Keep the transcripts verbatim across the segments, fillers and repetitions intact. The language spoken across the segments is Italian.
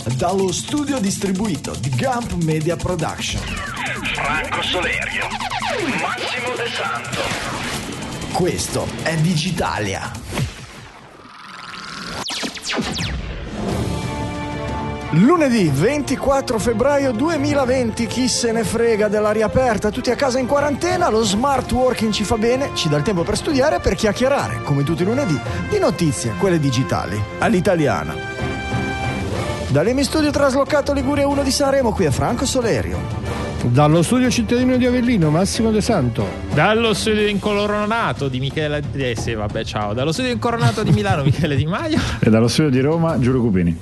dallo studio distribuito di Gump Media Production. Franco Solerio, Massimo De Santo. Questo è Digitalia. Lunedì ventiquattro febbraio duemilaventi, chi se ne frega dell'aria aperta, tutti a casa in quarantena, lo smart working ci fa bene, ci dà il tempo per studiare e per chiacchierare, come tutti i lunedì, di notizie, quelle digitali, all'italiana. Dall'Emi Studio traslocato Liguria uno di Sanremo, qui è Franco Solerio. Dallo studio cittadino di Avellino, Massimo De Santo. Dallo studio incoronato di Michele eh sì, vabbè, ciao. Dallo studio incoronato di Milano, Michele Di Maio. E dallo studio di Roma, Giulio Cupini.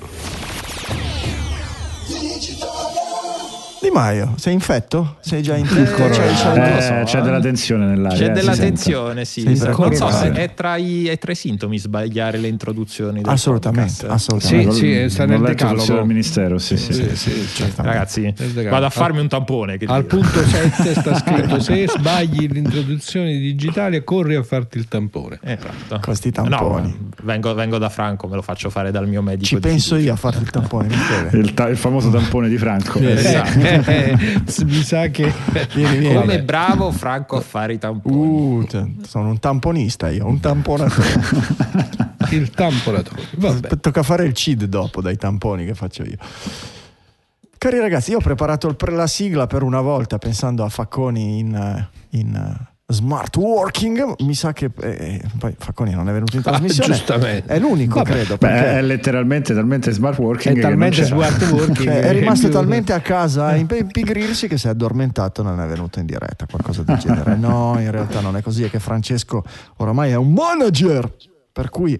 Di Maio, sei infetto? Sei già in eh, c'è, c'è, so, c'è della tensione nell'aria. C'è eh, della tensione, sì. sì Non so se è tra, i, è tra i sintomi sbagliare le introduzioni del assolutamente, podcast. assolutamente. Sì, sì, sta nel decalogo del ministero, sì, sì, sì, sì, sì, sì. Ragazzi, vado a farmi un tampone. Che al dire. punto sette sta scritto: se sbagli l'introduzione digitale, corri a farti il tampone. Esatto. Questi tamponi. No, vengo, vengo da Franco, me lo faccio fare dal mio medico. Ci penso io a farti il tampone. il, ta- il famoso tampone di Franco. Esatto. Mi sa che vieni, vieni. Come bravo Franco a fare i tamponi. Uh, sono un tamponista io, un tamponatore. Il tamponatore. Vabbè. Tocca fare il C I D dopo dai tamponi che faccio io. Cari ragazzi, io ho preparato il, la sigla per una volta pensando a Facconi in, in smart working. Mi sa che eh, poi Facconi non è venuto in trasmissione. Ah, giustamente. È l'unico, vabbè, credo. Beh, perché è letteralmente talmente smart working. È talmente smart working. Cioè, è rimasto talmente a casa a impigrirsi che si è addormentato, non è venuto in diretta, qualcosa del genere. No, in realtà non è così, è che Francesco oramai è un manager, per cui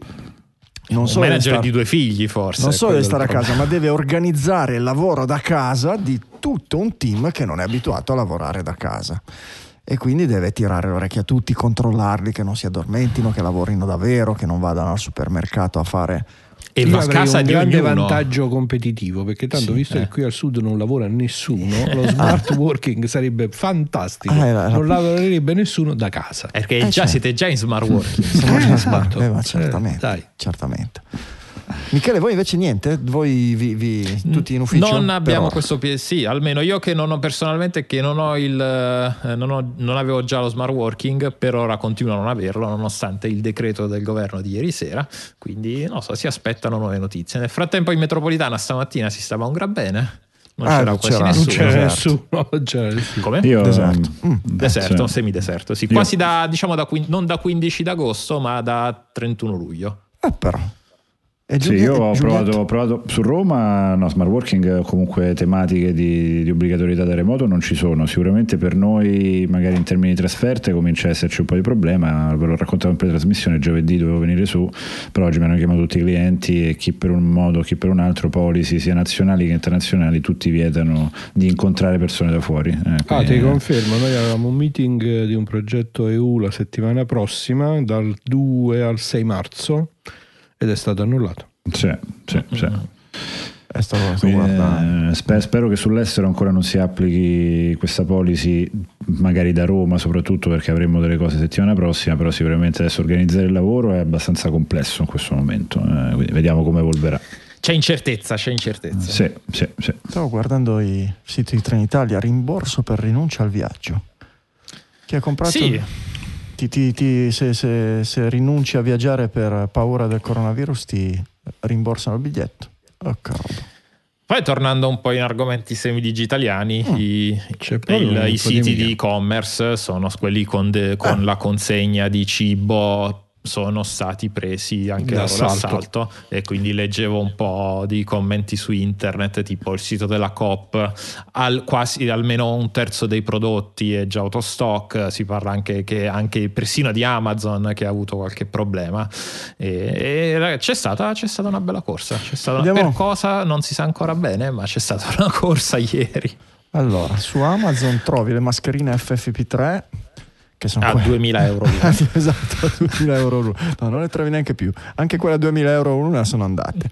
non un solo manager star, di due figli, forse. non solo deve stare a casa, ma deve organizzare il lavoro da casa di tutto un team che non è abituato a lavorare da casa. E quindi deve tirare le orecchie a tutti, controllarli che non si addormentino, che lavorino davvero, che non vadano al supermercato a fare. E io va a casa un di grande ognuno. vantaggio competitivo, perché tanto sì, visto eh. che qui al sud non lavora nessuno, lo smart working sarebbe fantastico. Ah, era, era... non lavorerebbe nessuno da casa, perché eh, già cioè. siete già in smart working. Siamo già Eh, smart, esatto. eh, ma certamente, Eh, dai. certamente. Michele, voi invece niente? Voi vi, vi, tutti in ufficio? Non abbiamo Però... questo P- sì, almeno io che non ho personalmente che non ho il eh, non, ho, non avevo già lo smart working, per ora continuo a non averlo nonostante il decreto del governo di ieri sera, quindi non so, si aspettano nuove notizie. Nel frattempo in metropolitana stamattina si stava un gran bene. Non ah, c'era non quasi c'era, nessuno. non c'era Deserto. nessuno, non c'era nessuno. Come? Io, Deserto. Mm. Deserto, sì. semideserto, sì. Io... Quasi da, diciamo, da, non da quindici d'agosto, ma da trentuno luglio. Eh, però. E Sì, Giulietto, io ho Giulietto? provato, ho provato su Roma, no, smart working, comunque tematiche di, di obbligatorietà da remoto non ci sono. Sicuramente per noi, magari in termini di trasferte, comincia a esserci un po' di problema. Ve l'ho raccontato in pre-trasmissione, giovedì dovevo venire su, però oggi mi hanno chiamato tutti i clienti e chi per un modo, chi per un altro, policy sia nazionali che internazionali, tutti vietano di incontrare persone da fuori. Eh, Ah, quindi, ti confermo, noi avevamo un meeting di un progetto E U la settimana prossima, dal due al sei marzo, ed è stato annullato. Sì, sì, sì. Eh, stavo, stavo Eh, spero, spero che sull'estero ancora non si applichi questa policy, magari da Roma soprattutto, perché avremo delle cose settimana prossima, però sicuramente adesso organizzare il lavoro è abbastanza complesso in questo momento, eh, quindi vediamo come evolverà. C'è incertezza, c'è incertezza. Sì, sì, sì. Stavo guardando i siti di Trenitalia, rimborso per rinuncia al viaggio. Chi ha comprato? Sì. Ti, ti, ti, se, se, se rinunci a viaggiare per paura del coronavirus ti rimborsano il biglietto. Oh, cavolo. Poi tornando un po' in argomenti semidigitaliani, Mm. i, C'è proprio il, un i po' siti di di e-commerce sono quelli con, de, con Ah. la consegna di cibo, sono stati presi anche loro D'assalto. d'assalto, e quindi leggevo un po' di commenti su internet, tipo il sito della Coop, al, quasi almeno un terzo dei prodotti è già out of stock. Si parla anche che anche persino di Amazon che ha avuto qualche problema, e, e c'è stata c'è stata una bella corsa, c'è stata una, Vediamo. per cosa non si sa ancora bene, ma c'è stata una corsa ieri Allora, su Amazon trovi le mascherine F F P tre che sono a quelle... duemila euro l'una. Esatto, a duemila euro l'una. No, non le trovi neanche più. Anche quelle a duemila euro l'una sono andate.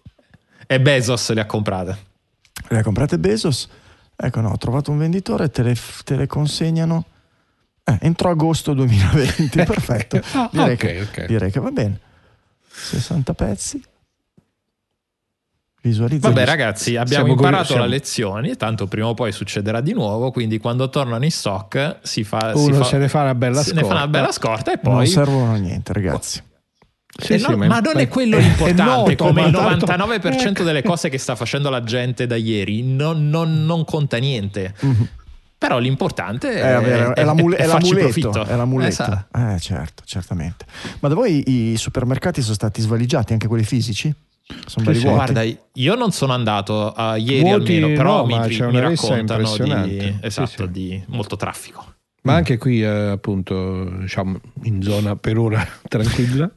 E Bezos le ha comprate. Le ha comprate Bezos. Ecco, no, ho trovato un venditore, te le, te le consegnano eh, entro agosto duemilaventi. Perfetto. Ah, direi, ok, che, ok. direi che va bene. sessanta pezzi. Visualizza. Vabbè ragazzi, abbiamo Siamo imparato siamo... la lezione, tanto prima o poi succederà di nuovo, quindi quando tornano in stock si fa, uno si fa, se ne fa una bella se scorta. ne fa una bella scorta e poi non servono a niente, ragazzi. Sì, eh sì, no, ma, ma non è quello è, l'importante, è noto, come il ma tanto- novantanove per cento ecco. delle cose che sta facendo la gente da ieri non, non- non conta niente. Mm-hmm. Però l'importante È, è, avere, è, l'amule- è è farci l'amuletto, profitto. è l'amuletto. Esatto. Eh, certo, certamente. Ma da voi i supermercati sono stati svaligiati, anche quelli fisici? Sono belli sì. vuoti? Guarda, io non sono andato uh, ieri Vuoti almeno, però no, mi, ma mi c'è una ressa raccontano di, impressionante. esatto, Sì, sì. di molto traffico. Ma anche qui, eh, appunto, diciamo, in zona per ora tranquilla,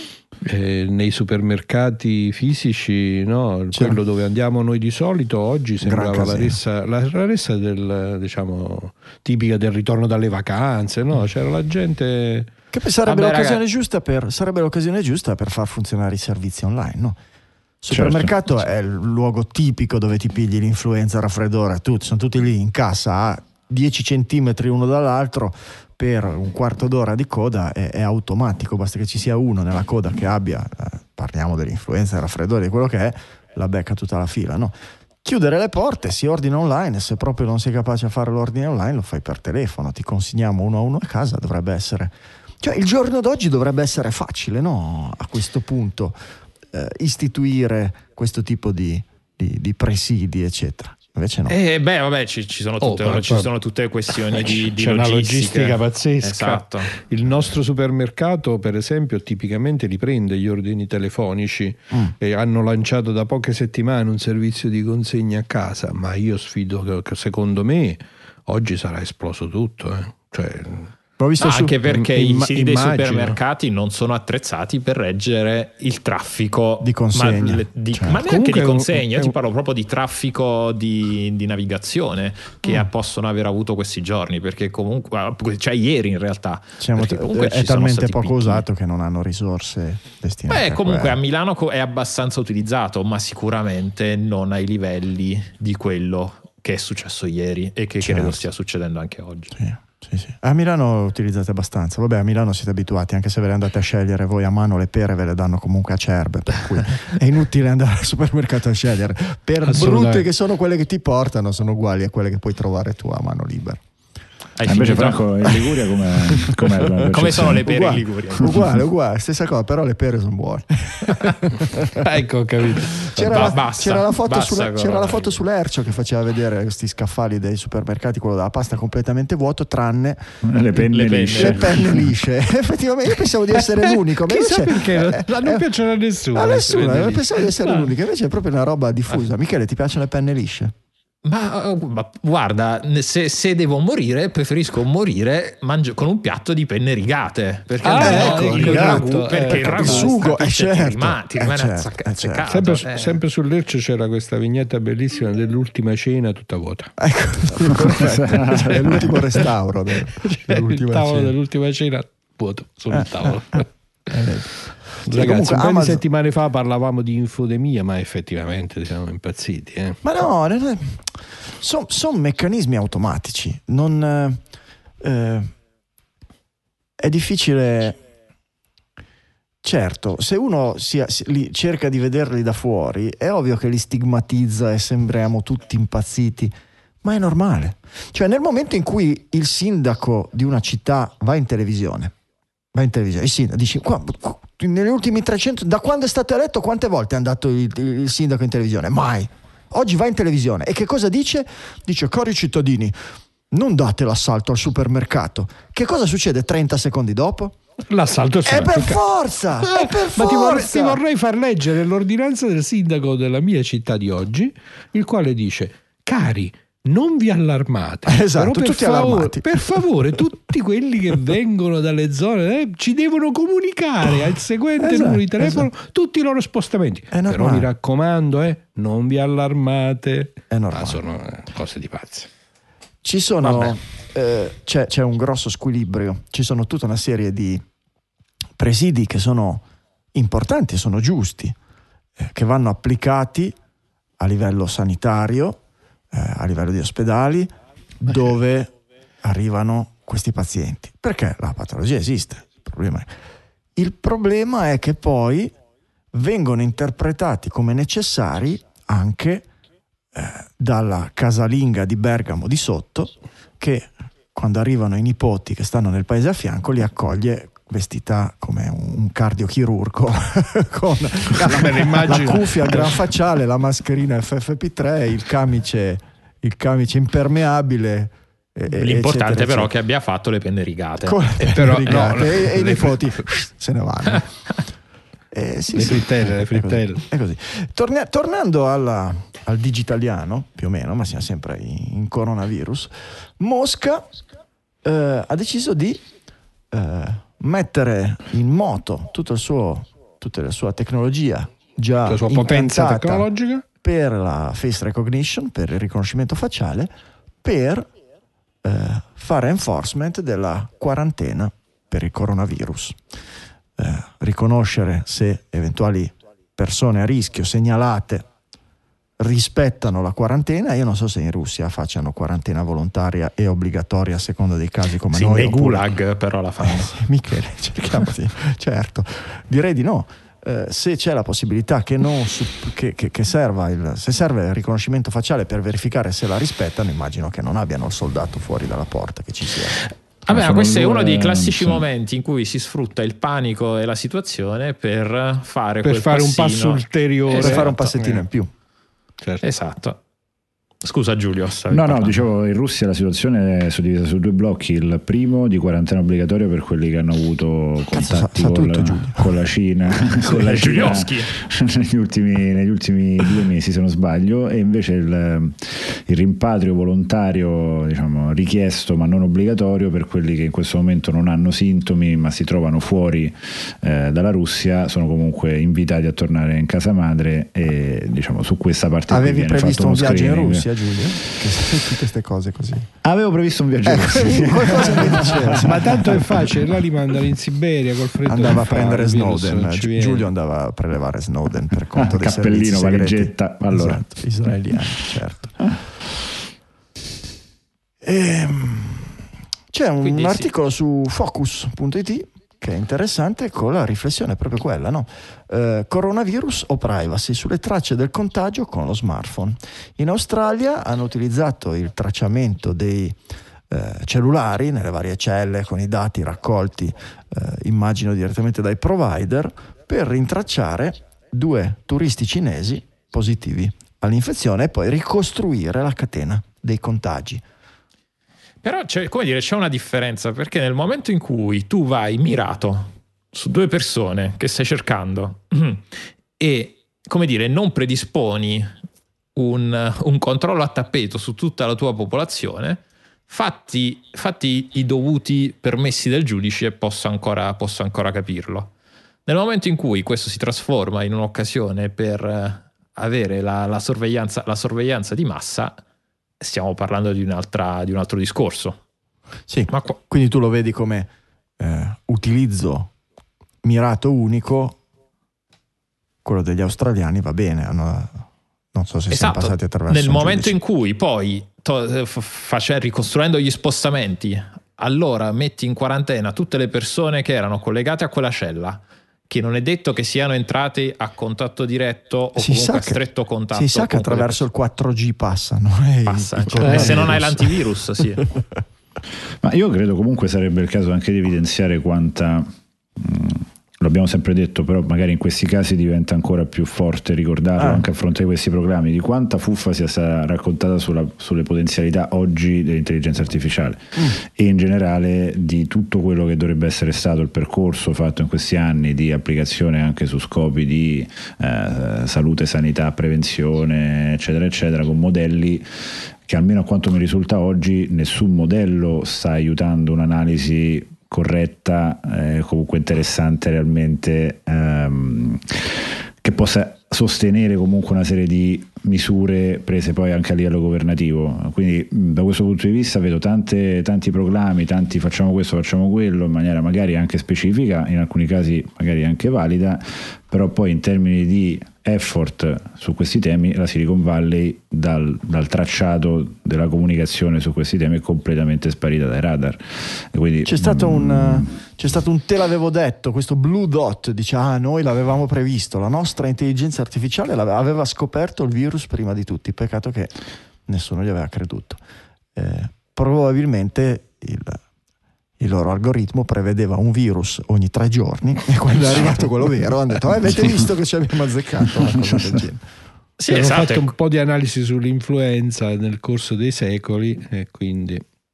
eh, nei supermercati fisici, no? C'è. Quello dove andiamo noi di solito, oggi sembrava Gran la casino. ressa, la, la ressa del, diciamo, tipica del ritorno dalle vacanze, no? C'era la gente... Che poi sarebbe Vabbè, l'occasione ragazzi. giusta per sarebbe l'occasione giusta per far funzionare i servizi online, no? Supermercato Certo. è il luogo tipico dove ti pigli l'influenza, il raffreddore, tutti, sono tutti lì in cassa a dieci centimetri uno dall'altro per un quarto d'ora di coda, è, è automatico, basta che ci sia uno nella coda che abbia, eh, parliamo dell'influenza, del raffreddore, di quello che è, la becca tutta la fila, no? Chiudere le porte, si ordina online, se proprio non sei capace a fare l'ordine online lo fai per telefono, ti consegniamo uno a uno a casa, dovrebbe essere... Cioè il giorno d'oggi dovrebbe essere facile, no? A questo punto eh, istituire questo tipo di, di, di presidi, eccetera. Invece no. Eh, beh, vabbè, ci, ci sono tutte, Oh, ci sono tutte questioni di, di C'è una logistica. logistica pazzesca. Esatto. Il nostro supermercato, per esempio, tipicamente riprende gli ordini telefonici Mm. e hanno lanciato da poche settimane un servizio di consegna a casa, ma io sfido che, che secondo me oggi sarà esploso tutto. Eh. Cioè, L'ho visto No, su- anche perché Imma- i siti dei immagino. supermercati non sono attrezzati per reggere il traffico Di consegna, ma, le- di- certo. ma neanche Comunque di è un- consegna, io è ti un- parlo proprio di traffico di, di navigazione che Mm. possono aver avuto questi giorni, perché comunque, cioè ieri in realtà, Siamo- perché comunque è ci sono talmente stati poco picchi. usato che non hanno risorse destinate. Beh, comunque a a Milano co- è abbastanza utilizzato, ma sicuramente non ai livelli di quello che è successo ieri e che Certo. credo stia succedendo anche oggi. Sì, sì, sì. A Milano utilizzate abbastanza. Vabbè, a Milano siete abituati, anche se ve le andate a scegliere voi a mano, le pere ve le danno comunque a Cerbe, per cui è inutile andare al supermercato a scegliere. Per Assolutamente. brutte che sono quelle che ti portano, sono uguali a quelle che puoi trovare tu a mano libera. Hai Ah, invece finito? Franco in Liguria com'è, com'è la Come sono le pere in Uguale, Liguria? uguale, uguale, stessa cosa, però le pere sono buone. ecco, ho capito. C'era, Ba- la, basta, c'era la foto, basta sulla, con- c'era la foto sull'Ercio che faceva vedere questi scaffali dei supermercati, quello della pasta completamente vuoto, tranne Le penne Le penne. lisce. le penne lisce. Effettivamente io pensavo di essere l'unico, ma Chissà invece perché eh, non eh, piacciono a nessuno. a nessuno, le penne eh, lisce. pensavo di essere No. l'unico, invece è proprio una roba diffusa. Michele, ti piacciono le penne lisce? Ma, ma guarda, se, se devo morire, preferisco morire mangi- con un piatto di penne rigate. Perché Ah, almeno ecco, il rigato, ragù, eh, perché il perché ragù il sugo, eh, capisce, ti certo, rimane, ti eh, rimane certo, azzecca- eh, certo. azzeccato. Sempre, su- eh. sempre sull'Erce c'era questa vignetta bellissima dell'ultima cena tutta vuota. Ecco, perfetto. Cioè, è l'ultimo restauro del- Cioè, il dell'ultima tavolo cena. dell'ultima cena vuoto sul Eh, tavolo. eh, eh. Ragazzi, comunque un paio Amazon- di settimane fa parlavamo di infodemia, ma effettivamente siamo impazziti. Eh. Ma no, sono meccanismi automatici. Non, eh, eh, è difficile. Certo, se uno si, si- li, cerca di vederli da fuori, è ovvio che li stigmatizza e sembriamo tutti impazziti, ma è normale. Cioè, nel momento in cui il sindaco di una città va in televisione, va in televisione, il sindaco dice: "Qua- qua- negli ultimi trecento, da quando è stato eletto, quante volte è andato il, il sindaco in televisione? Mai. Oggi va in televisione e che cosa dice? Dice: cari cittadini, non date l'assalto al supermercato. Che cosa succede trenta secondi dopo? L'assalto al È per supermercato. forza! È per Ma ti vorrei, forza! ti vorrei far leggere l'ordinanza del sindaco della mia città di oggi, il quale dice: cari, non vi allarmate. Esatto, Però per tutti favore, allarmati. per favore, tutti quelli che vengono dalle zone eh, ci devono comunicare al seguente Esatto, numero di telefono esatto. tutti i loro spostamenti. È normale. Però mi raccomando, eh, non vi allarmate. È normale. Ah, sono eh, cose di pazzi. Ci sono, Vabbè. eh, c'è, c'è un grosso squilibrio, ci sono tutta una serie di presidi che sono importanti, sono giusti, eh, che vanno applicati a livello sanitario, eh, a livello di ospedali, dove arrivano questi pazienti. Perché la patologia esiste. Il problema è, il problema è che poi vengono interpretati come necessari anche eh, dalla casalinga di Bergamo di sotto, che quando arrivano i nipoti che stanno nel paese a fianco li accoglie vestita come un cardiochirurgo con la, la cuffia al gran facciale, la mascherina F F P tre, il camice, il camice impermeabile. L'importante eccetera, però è che abbia fatto le penne rigate, e, però, rigate no, e, e i nipoti se ne vanno. Eh, sì, le sì, frittelle, le frittelle. È così. Torna, tornando alla, al digitaliano, più o meno, ma siamo sempre in coronavirus, Mosca eh, ha deciso di eh, mettere in moto tutto il suo, tutta la sua tecnologia già la sua potenza tecnologica per la face recognition, per il riconoscimento facciale, per eh, fare enforcement della quarantena per il coronavirus. Eh, riconoscere se eventuali persone a rischio segnalate rispettano la quarantena. Io non so se in Russia facciano quarantena volontaria e obbligatoria a seconda dei casi come sì, noi. Nei gulag però la fanno. Eh, sì, Michele, cerchiamo di, certo. Direi di no. Eh, se c'è la possibilità che, non, che, che, che serva il, se serve il riconoscimento facciale per verificare se la rispettano, immagino che non abbiano il soldato fuori dalla porta, che ci sia. Vabbè, ma questo è uno dei classici so. momenti in cui si sfrutta il panico e la situazione per fare, per quel fare un passino. passo ulteriore, per esatto. fare un passettino in più. Certo. Esatto. Scusa Giulio, stavi no parlando. no dicevo, in Russia la situazione è suddivisa su due blocchi. Il primo di quarantena obbligatoria per quelli che hanno avuto contatti sa, sa con, tutto, la, con la Cina con la Cina negli ultimi, negli ultimi due mesi se non sbaglio, e invece il, il rimpatrio volontario, diciamo, richiesto ma non obbligatorio per quelli che in questo momento non hanno sintomi ma si trovano fuori eh, dalla Russia, sono comunque invitati a tornare in casa madre, e diciamo su questa parte avevi previsto un viaggio in Russia, Giulio? Che sai tutte queste cose così. Avevo previsto un viaggio, eh, qualcosa mi diceva. Ma tanto è facile, là li mandano in Siberia col freddo. Andava a fa, prendere Snowden. Gi- Giulio andava a prelevare Snowden per conto ah, dei cappellino, servizi valigetta, allora. Esatto, israeliani, certo. Ehm, c'è un Quindi articolo sì. su focus punto it che è interessante, con la riflessione proprio quella, no? Eh, coronavirus o privacy, sulle tracce del contagio con lo smartphone. In Australia hanno utilizzato il tracciamento dei eh, cellulari nelle varie celle con i dati raccolti, eh, immagino direttamente dai provider, per rintracciare due turisti cinesi positivi all'infezione e poi ricostruire la catena dei contagi. Però c'è, come dire, c'è una differenza, perché nel momento in cui tu vai mirato su due persone che stai cercando e, come dire, non predisponi un, un controllo a tappeto su tutta la tua popolazione, fatti, fatti i dovuti permessi del giudice, posso ancora, posso ancora capirlo. Nel momento in cui questo si trasforma in un'occasione per avere la, la sorveglianza, la sorveglianza di massa, stiamo parlando di, un'altra, di un altro discorso. Sì, ma qua... quindi tu lo vedi come eh, utilizzo mirato unico. Quello degli australiani va bene, hanno, non so se esatto. siamo passati attraverso nel momento giudice. in cui poi to, face, ricostruendo gli spostamenti, allora metti in quarantena tutte le persone che erano collegate a quella cella, che non è detto che siano entrate a contatto diretto o si comunque a che, stretto contatto. Si sa che attraverso il quattro G passano. Eh, Passa, i, cioè, i e se non hai l'antivirus, sì. Ma io credo comunque sarebbe il caso anche di evidenziare quanta, mh, lo abbiamo sempre detto, però magari in questi casi diventa ancora più forte ricordarlo, ah. anche a fronte di questi programmi, di quanta fuffa sia stata raccontata sulla, sulle potenzialità oggi dell'intelligenza artificiale mm. e in generale di tutto quello che dovrebbe essere stato il percorso fatto in questi anni di applicazione anche su scopi di eh, salute, sanità, prevenzione, eccetera eccetera, con modelli che almeno a quanto mi risulta oggi nessun modello sta aiutando un'analisi corretta, eh, comunque interessante realmente, ehm, che possa sostenere comunque una serie di misure prese poi anche a livello governativo. Quindi da questo punto di vista vedo tante, tanti proclami, tanti facciamo questo, facciamo quello, in maniera magari anche specifica, in alcuni casi magari anche valida, però poi in termini di effort su questi temi, la Silicon Valley dal, dal tracciato della comunicazione su questi temi è completamente sparita dai radar. E quindi, c'è stato mm, un c'è stato un te l'avevo detto, questo Blue Dot dice ah noi l'avevamo previsto, la nostra intelligenza artificiale aveva scoperto il virus prima di tutti, peccato che nessuno gli aveva creduto. Eh, probabilmente il il loro algoritmo prevedeva un virus ogni tre giorni e quando è arrivato quello vero hanno detto ah, avete visto che ci abbiamo azzeccato una cosa del genere. Sì, hanno esatto. fatto un po' di analisi sull'influenza nel corso dei secoli e quindi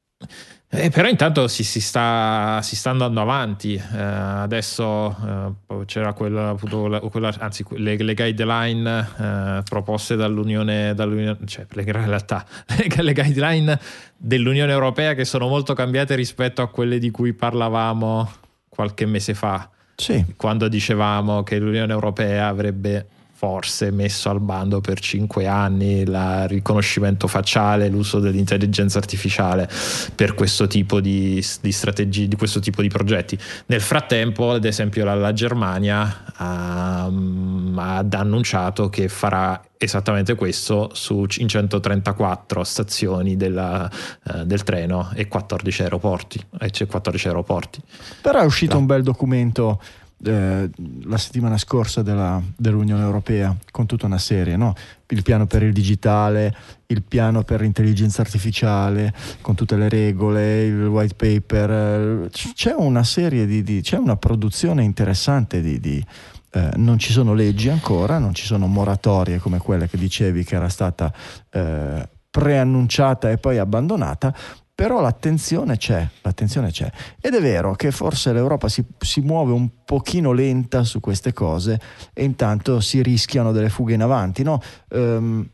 Eh, però intanto si, si, sta, si sta andando avanti. Eh, adesso eh, c'era quella, appunto, quella, anzi le, le guideline eh, proposte dall'Unione, dall'Unione cioè le, in realtà le, le guideline dell'Unione Europea che sono molto cambiate rispetto a quelle di cui parlavamo qualche mese fa, sì. quando dicevamo che l'Unione Europea avrebbe forse messo al bando per cinque anni il riconoscimento facciale, l'uso dell'intelligenza artificiale per questo tipo di, di strategie, di questo tipo di progetti. Nel frattempo, ad esempio, la, la Germania ha, ha annunciato che farà esattamente questo su, in centotrentaquattro stazioni della, eh, del treno e quattordici aeroporti. E c'è quattordici aeroporti. Però è uscito no. un bel documento Eh, la settimana scorsa della, dell'Unione Europea con tutta una serie, no? Il piano per il digitale, il piano per l'intelligenza artificiale con tutte le regole, il white paper, c'è una serie di, di c'è una produzione interessante di, di eh, non ci sono leggi ancora, non ci sono moratorie come quelle che dicevi che era stata eh, preannunciata e poi abbandonata. Però l'attenzione c'è, l'attenzione c'è. Ed è vero che forse l'Europa si, si muove un pochino lenta su queste cose e intanto si rischiano delle fughe in avanti, no? Um,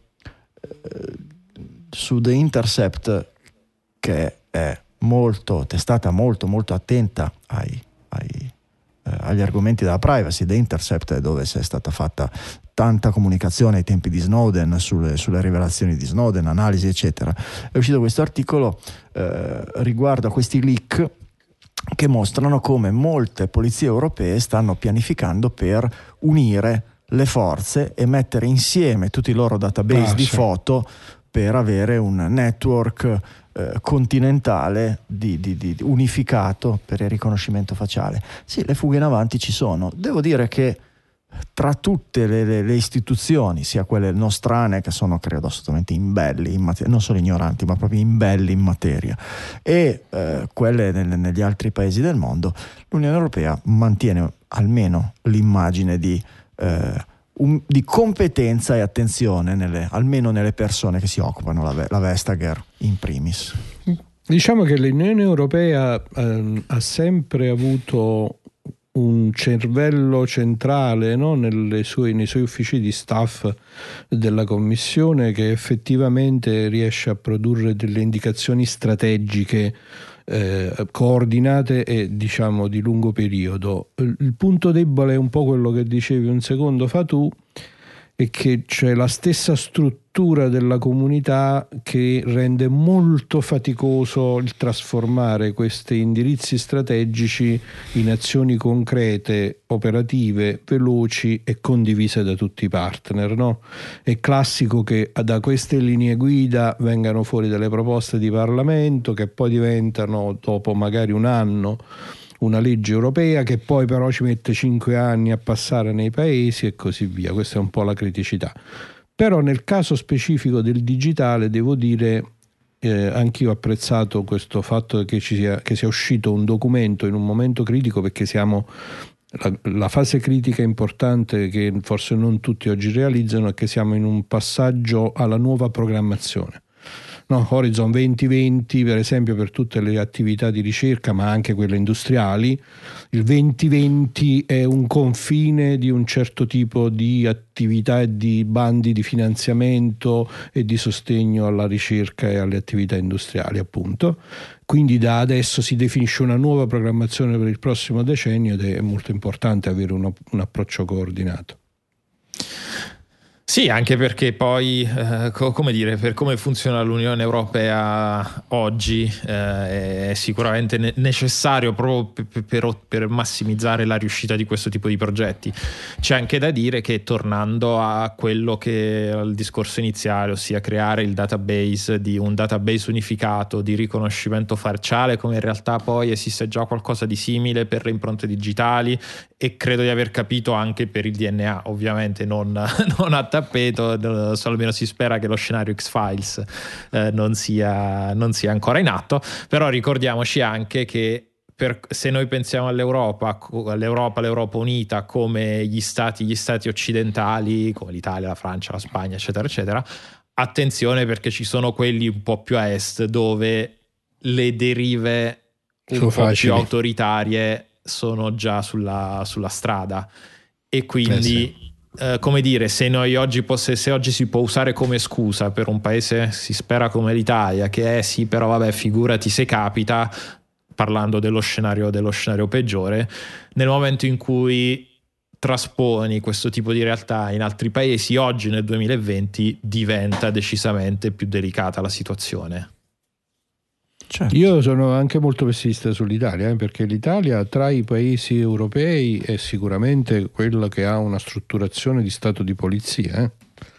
su The Intercept, che è molto testata, molto molto attenta ai, ai, eh, agli argomenti della privacy, The Intercept è dove è stata fatta tanta comunicazione ai tempi di Snowden sulle, sulle rivelazioni di Snowden, analisi eccetera. È uscito questo articolo eh, riguardo a questi leak che mostrano come molte polizie europee stanno pianificando per unire le forze e mettere insieme tutti i loro database ah, di sì. foto per avere un network eh, continentale di, di, di unificato per il riconoscimento facciale. Sì, le fughe in avanti ci sono. Devo dire che tra tutte le, le, le istituzioni, sia quelle nostrane che sono credo assolutamente imbelli in materia, non solo ignoranti ma proprio imbelli in materia, e eh, quelle nel, negli altri paesi del mondo, l'Unione Europea mantiene almeno l'immagine di, eh, un, di competenza e attenzione nelle, almeno nelle persone che si occupano, la, la Vestager in primis. Diciamo che l'Unione Europea eh, ha sempre avuto un cervello centrale, no? Nelle sue, nei suoi uffici di staff della Commissione, che effettivamente riesce a produrre delle indicazioni strategiche eh, coordinate e diciamo di lungo periodo. Il punto debole è un po' quello che dicevi un secondo fa tu, è che c'è la stessa struttura della comunità che rende molto faticoso il trasformare questi indirizzi strategici in azioni concrete, operative, veloci e condivise da tutti i partner, no? È classico che da queste linee guida vengano fuori delle proposte di Parlamento che poi diventano, dopo magari un anno, una legge europea che poi però ci mette cinque anni a passare nei paesi e così via. Questa è un po' la criticità. Però nel caso specifico del digitale devo dire eh, anch'io ho apprezzato questo fatto che ci sia, che sia uscito un documento in un momento critico, perché siamo la, la fase critica importante che forse non tutti oggi realizzano è che siamo in un passaggio alla nuova programmazione. No, Horizon duemilaventi per esempio per tutte le attività di ricerca ma anche quelle industriali, il duemilaventi è un confine di un certo tipo di attività e di bandi di finanziamento e di sostegno alla ricerca e alle attività industriali, appunto. Quindi da adesso si definisce una nuova programmazione per il prossimo decennio ed è molto importante avere uno, un approccio coordinato. Sì, anche perché poi, eh, co- come dire, per come funziona l'Unione Europea oggi, eh, è sicuramente ne- necessario proprio per, per, per massimizzare la riuscita di questo tipo di progetti. C'è anche da dire che, tornando a quello che era il discorso iniziale, ossia creare il database di un database unificato di riconoscimento facciale, come in realtà poi esiste già qualcosa di simile per le impronte digitali, e credo di aver capito anche per il D N A, ovviamente non, non a tappeto, almeno si spera che lo scenario X-Files eh, non sia, non sia ancora in atto, però ricordiamoci anche che per, se noi pensiamo all'Europa, all'Europa, l'Europa unita come gli stati, gli stati occidentali, come l'Italia, la Francia, la Spagna, eccetera, eccetera, attenzione, perché ci sono quelli un po' più a est dove le derive un Sono po' facili. più autoritarie sono già sulla, sulla strada, e quindi Eh sì. eh, come dire, se noi oggi poss- se oggi si può usare come scusa per un paese, si spera come l'Italia, che è sì, però vabbè, figurati se capita, parlando dello scenario, dello scenario peggiore, nel momento in cui trasponi questo tipo di realtà in altri paesi, oggi nel duemilaventi diventa decisamente più delicata la situazione. Certo. Io sono anche molto pessimista sull'Italia, eh, perché l'Italia tra i paesi europei è sicuramente quello che ha una strutturazione di stato di polizia. Eh.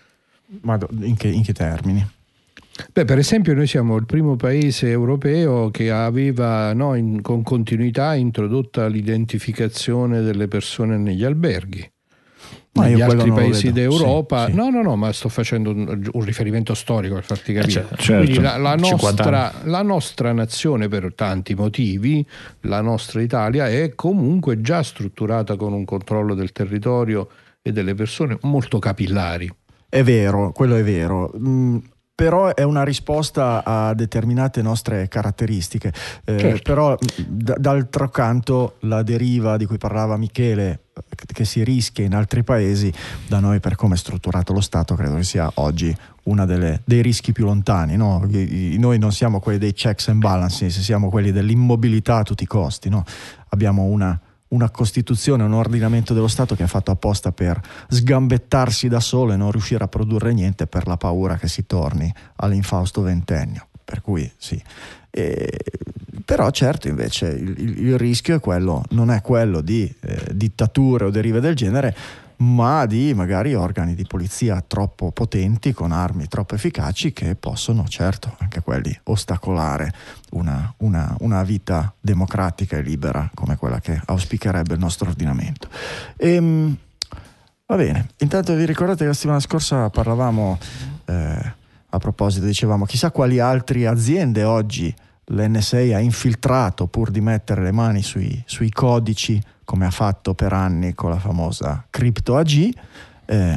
Ma in che, in che termini? Beh, per esempio noi siamo il primo paese europeo che aveva no, in, con continuità introdotta l'identificazione delle persone negli alberghi. Ma Negli io quello altri non lo paesi vedo. d'Europa, Sì, sì. no, no, no, ma sto facendo un, un riferimento storico per farti capire. certo. Quindi Certo. la, la, cinquanta nostra, la nostra nazione, per tanti motivi, la nostra Italia è comunque già strutturata con un controllo del territorio e delle persone molto capillari. È vero, quello è vero. Mm, però è una risposta a determinate nostre caratteristiche. Eh, Certo. Però d- d'altro canto la deriva di cui parlava Michele, che si rischia in altri paesi, da noi per come è strutturato lo Stato credo che sia oggi una delle, dei rischi più lontani, no? I- i- noi non siamo quelli dei checks and balances, siamo quelli dell'immobilità a tutti i costi, no? Abbiamo una, una Costituzione, un ordinamento dello Stato che è fatto apposta per sgambettarsi da solo e non riuscire a produrre niente per la paura che si torni all'infausto ventennio, per cui sì. E, però certo invece il, il, il rischio è quello, non è quello di eh, dittature o derive del genere, ma di magari organi di polizia troppo potenti con armi troppo efficaci che possono certo anche quelli ostacolare una, una, una vita democratica e libera come quella che auspicherebbe il nostro ordinamento. E, va bene, intanto vi ricordate che la settimana scorsa parlavamo eh, a proposito, dicevamo chissà quali altre aziende oggi l'N S A ha infiltrato pur di mettere le mani sui, sui codici, come ha fatto per anni con la famosa Crypto A G. Eh,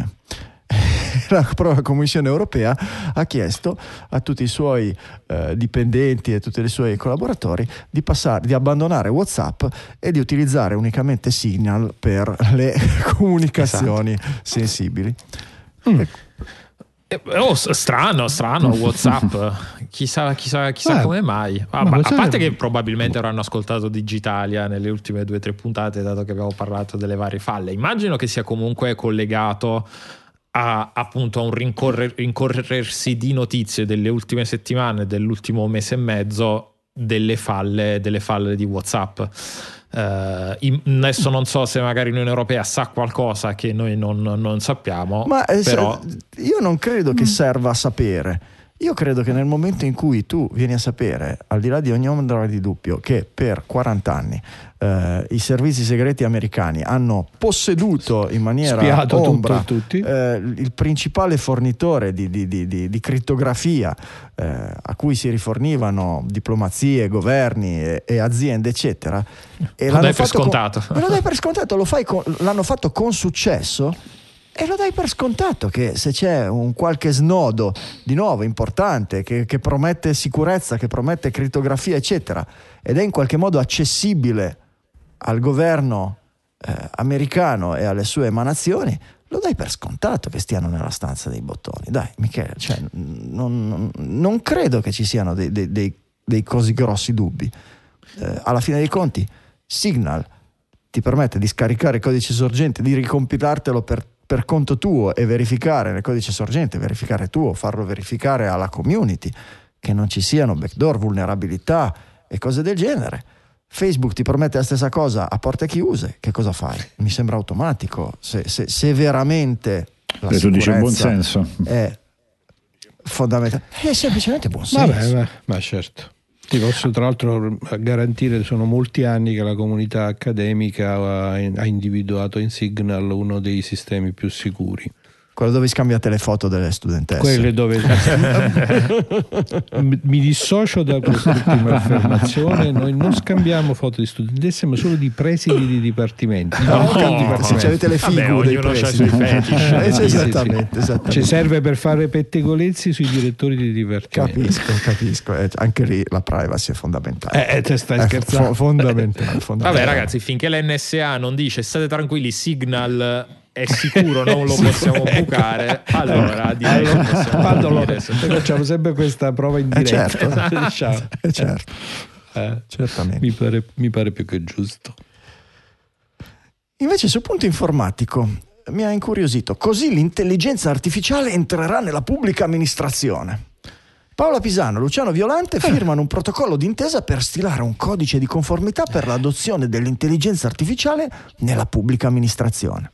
la Commissione Europea ha chiesto a tutti i suoi eh, dipendenti e a tutti i suoi collaboratori di, passare, di abbandonare WhatsApp e di utilizzare unicamente Signal per le comunicazioni esatto. sensibili. Mm. Eh, oh, strano, strano WhatsApp. chissà, chissà, chissà eh, come mai. Ah, ma ma, a sai... parte che probabilmente avranno ascoltato Digitalia nelle ultime due o tre puntate, dato che abbiamo parlato delle varie falle. Immagino che sia comunque collegato a appunto a un rincorrer, rincorrersi di notizie delle ultime settimane, dell'ultimo mese e mezzo, delle falle, delle falle di WhatsApp. Uh, in, adesso non so se magari l'Unione Europea sa qualcosa che noi non, non sappiamo, ma eh, però io non credo che serva a sapere. Io credo che nel momento in cui tu vieni a sapere, al di là di ogni ombra di dubbio, che per quaranta anni eh, i servizi segreti americani hanno posseduto in maniera spiato ombra tutto, tutti. Eh, il principale fornitore di, di, di, di, di crittografia eh, a cui si rifornivano diplomazie, governi e, e aziende eccetera, e lo dai per scontato con, lo dai per scontato, lo fai con, l'hanno fatto con successo. E lo dai per scontato che se c'è un qualche snodo di nuovo importante che, che promette sicurezza, che promette crittografia eccetera, ed è in qualche modo accessibile al governo eh, americano e alle sue emanazioni, lo dai per scontato che stiano nella stanza dei bottoni. Dai Michele, cioè, non, non, non credo che ci siano dei, dei, dei, dei così grossi dubbi. Eh, alla fine dei conti Signal ti permette di scaricare il codice sorgente, di ricompilartelo per per conto tuo e verificare nel codice sorgente, verificare tuo, farlo verificare alla community, che non ci siano backdoor, vulnerabilità e cose del genere. Facebook ti promette la stessa cosa a porte chiuse, che cosa fai? Mi sembra automatico. Se, se, se veramente la Beh, tu dici buon sicurezza senso. è fondamentale, è semplicemente buon senso. Vabbè, ma, ma certo. Ti posso tra l'altro garantire, sono molti anni che la comunità accademica ha, ha individuato in Signal uno dei sistemi più sicuri. Quello dove scambiate le foto delle studentesse. Quelle dove mi dissocio da quest'ultima affermazione. Noi non scambiamo foto di studentesse, ma solo di presidi di dipartimenti. No, No, no, dipartimenti. se avete le Vabbè, figure dei ognuno ha i presidi. suoi fetish. Eh, sì, Sì, sì, esattamente, sì. esattamente. Ci serve per fare pettegolezzi sui direttori di dipartimenti. Capisco, capisco. Eh, anche lì la privacy è fondamentale. Eh, te stai È scherzando? fo- fondamentale, fondamentale. Vabbè ragazzi, finché l'N S A non dice state tranquilli, Signal è sicuro, non lo possiamo bucare, allora direi che possiamo Quando dire. lo, facciamo sempre questa prova in Eh, diretta. certo. Diciamo. Eh, certo. Eh, Certamente. mi, pare, mi pare più che giusto. Invece sul punto informatico mi ha incuriosito. Così l'intelligenza artificiale entrerà nella pubblica amministrazione. Paola Pisano e Luciano Violante firmano un protocollo d'intesa per stilare un codice di conformità per l'adozione dell'intelligenza artificiale nella pubblica amministrazione.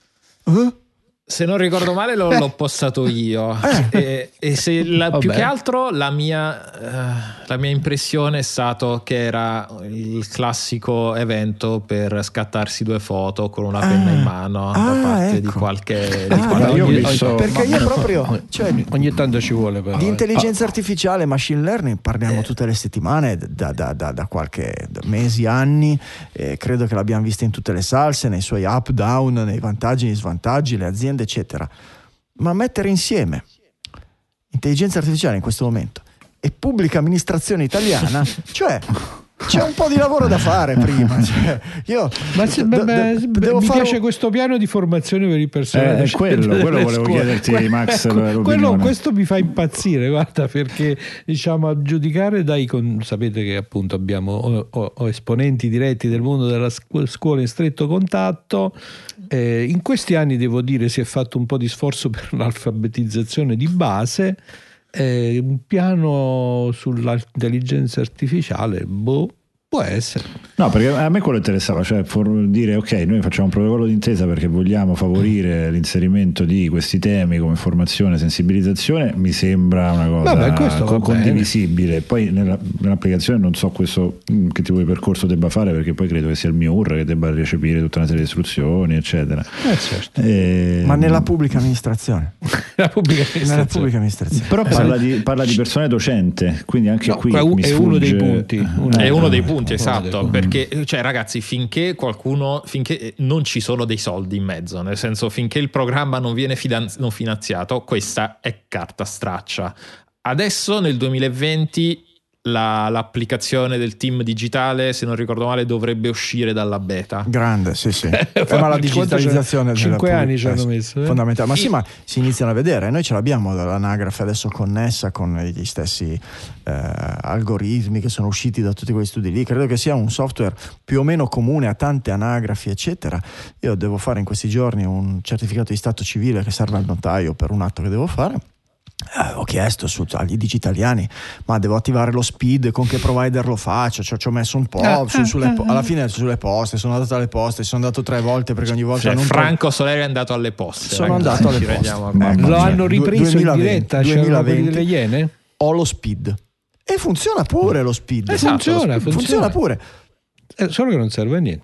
Eh? Se non ricordo male l'ho, l'ho postato io e, e se la, più Vabbè. che altro la mia, uh, la mia impressione è stato che era il classico evento per scattarsi due foto con una penna Ah. in mano Ah, da parte ecco. di qualche, di Ah, qualche io ho ogni- visto- perché io proprio, cioè, Ogni tanto ci vuole però. di eh. intelligenza artificiale, machine learning parliamo tutte le settimane da, da, da, da qualche da mesi, anni, eh, credo che l'abbiamo vista in tutte le salse, nei suoi up, down, nei vantaggi, nei svantaggi, le aziende eccetera, ma mettere insieme intelligenza artificiale in questo momento e pubblica amministrazione italiana, cioè c'è un po' di lavoro da fare prima, cioè, io Ma se, d- beh, d- beh, devo mi fare piace un- questo piano di formazione per il personale. Eh, è docente quello, delle quello volevo scuole. chiederti, Que- Max, ecco, l'opinione. quello, questo mi fa impazzire, guarda, perché diciamo a giudicare dai con, sapete che appunto abbiamo o, o- o esponenti diretti del mondo della scu- scuola in stretto contatto. Eh, in questi anni devo dire si è fatto un po' di sforzo per l'alfabetizzazione di base. Eh, un piano sull'intelligenza artificiale, boh, può essere. No, perché a me quello interessava, cioè for- dire ok, noi facciamo un protocollo d'intesa perché vogliamo favorire l'inserimento di questi temi come formazione, sensibilizzazione, mi sembra una cosa Vabbè, questo co- va bene. condivisibile. Poi nella, nell'applicazione non so questo mh, che tipo di percorso debba fare, perché poi credo che sia il mio U R che debba recepire tutta una serie di istruzioni, eccetera. Eh, certo. E- ma nella pubblica amministrazione, La pubblica nella amministrazione. pubblica amministrazione. Però parla di, parla di personale docente, quindi anche No, qui qua mi è uno dei sfugge- punti. Uno- È uno dei Eh, punti, uno dei esatto, punti. perché cioè ragazzi, finché qualcuno, finché non ci sono dei soldi in mezzo, nel senso finché il programma non viene fidan- non finanziato, questa è carta straccia. Adesso nel duemilaventi la, l'applicazione del team digitale, se non ricordo male, dovrebbe uscire dalla beta. Grande, sì, sì. Eh, ma la digitalizzazione cinque della anni ci hanno pubblica- messo, eh. fondamentale. Ma sì, ma si iniziano a vedere. Noi ce l'abbiamo l'anagrafe adesso connessa con gli stessi eh, algoritmi che sono usciti da tutti quegli studi lì. Credo che sia un software più o meno comune a tante anagrafi, eccetera. Io devo fare in questi giorni un certificato di stato civile che serve al notaio per un atto che devo fare. Eh, ho chiesto su, agli digitaliani, ma devo attivare lo speed, con che provider lo faccio? Cioè, ci ho messo un po', Ah, su- ah, sulle ah, po- alla fine sulle poste, sono andato alle poste, sono andato tre volte perché ogni volta Cioè, non Franco Soleri è andato alle poste. sono ragazzi, andato alle ci poste. rendiamo Ecco, conto. Lo cioè, hanno ripreso duemilaventi, in diretta, c'erano duemilaventi. quelli delle Iene? ho lo speed e funziona pure lo speed. Esatto, funziona, funziona, funziona. pure. Eh, solo che non serve a niente.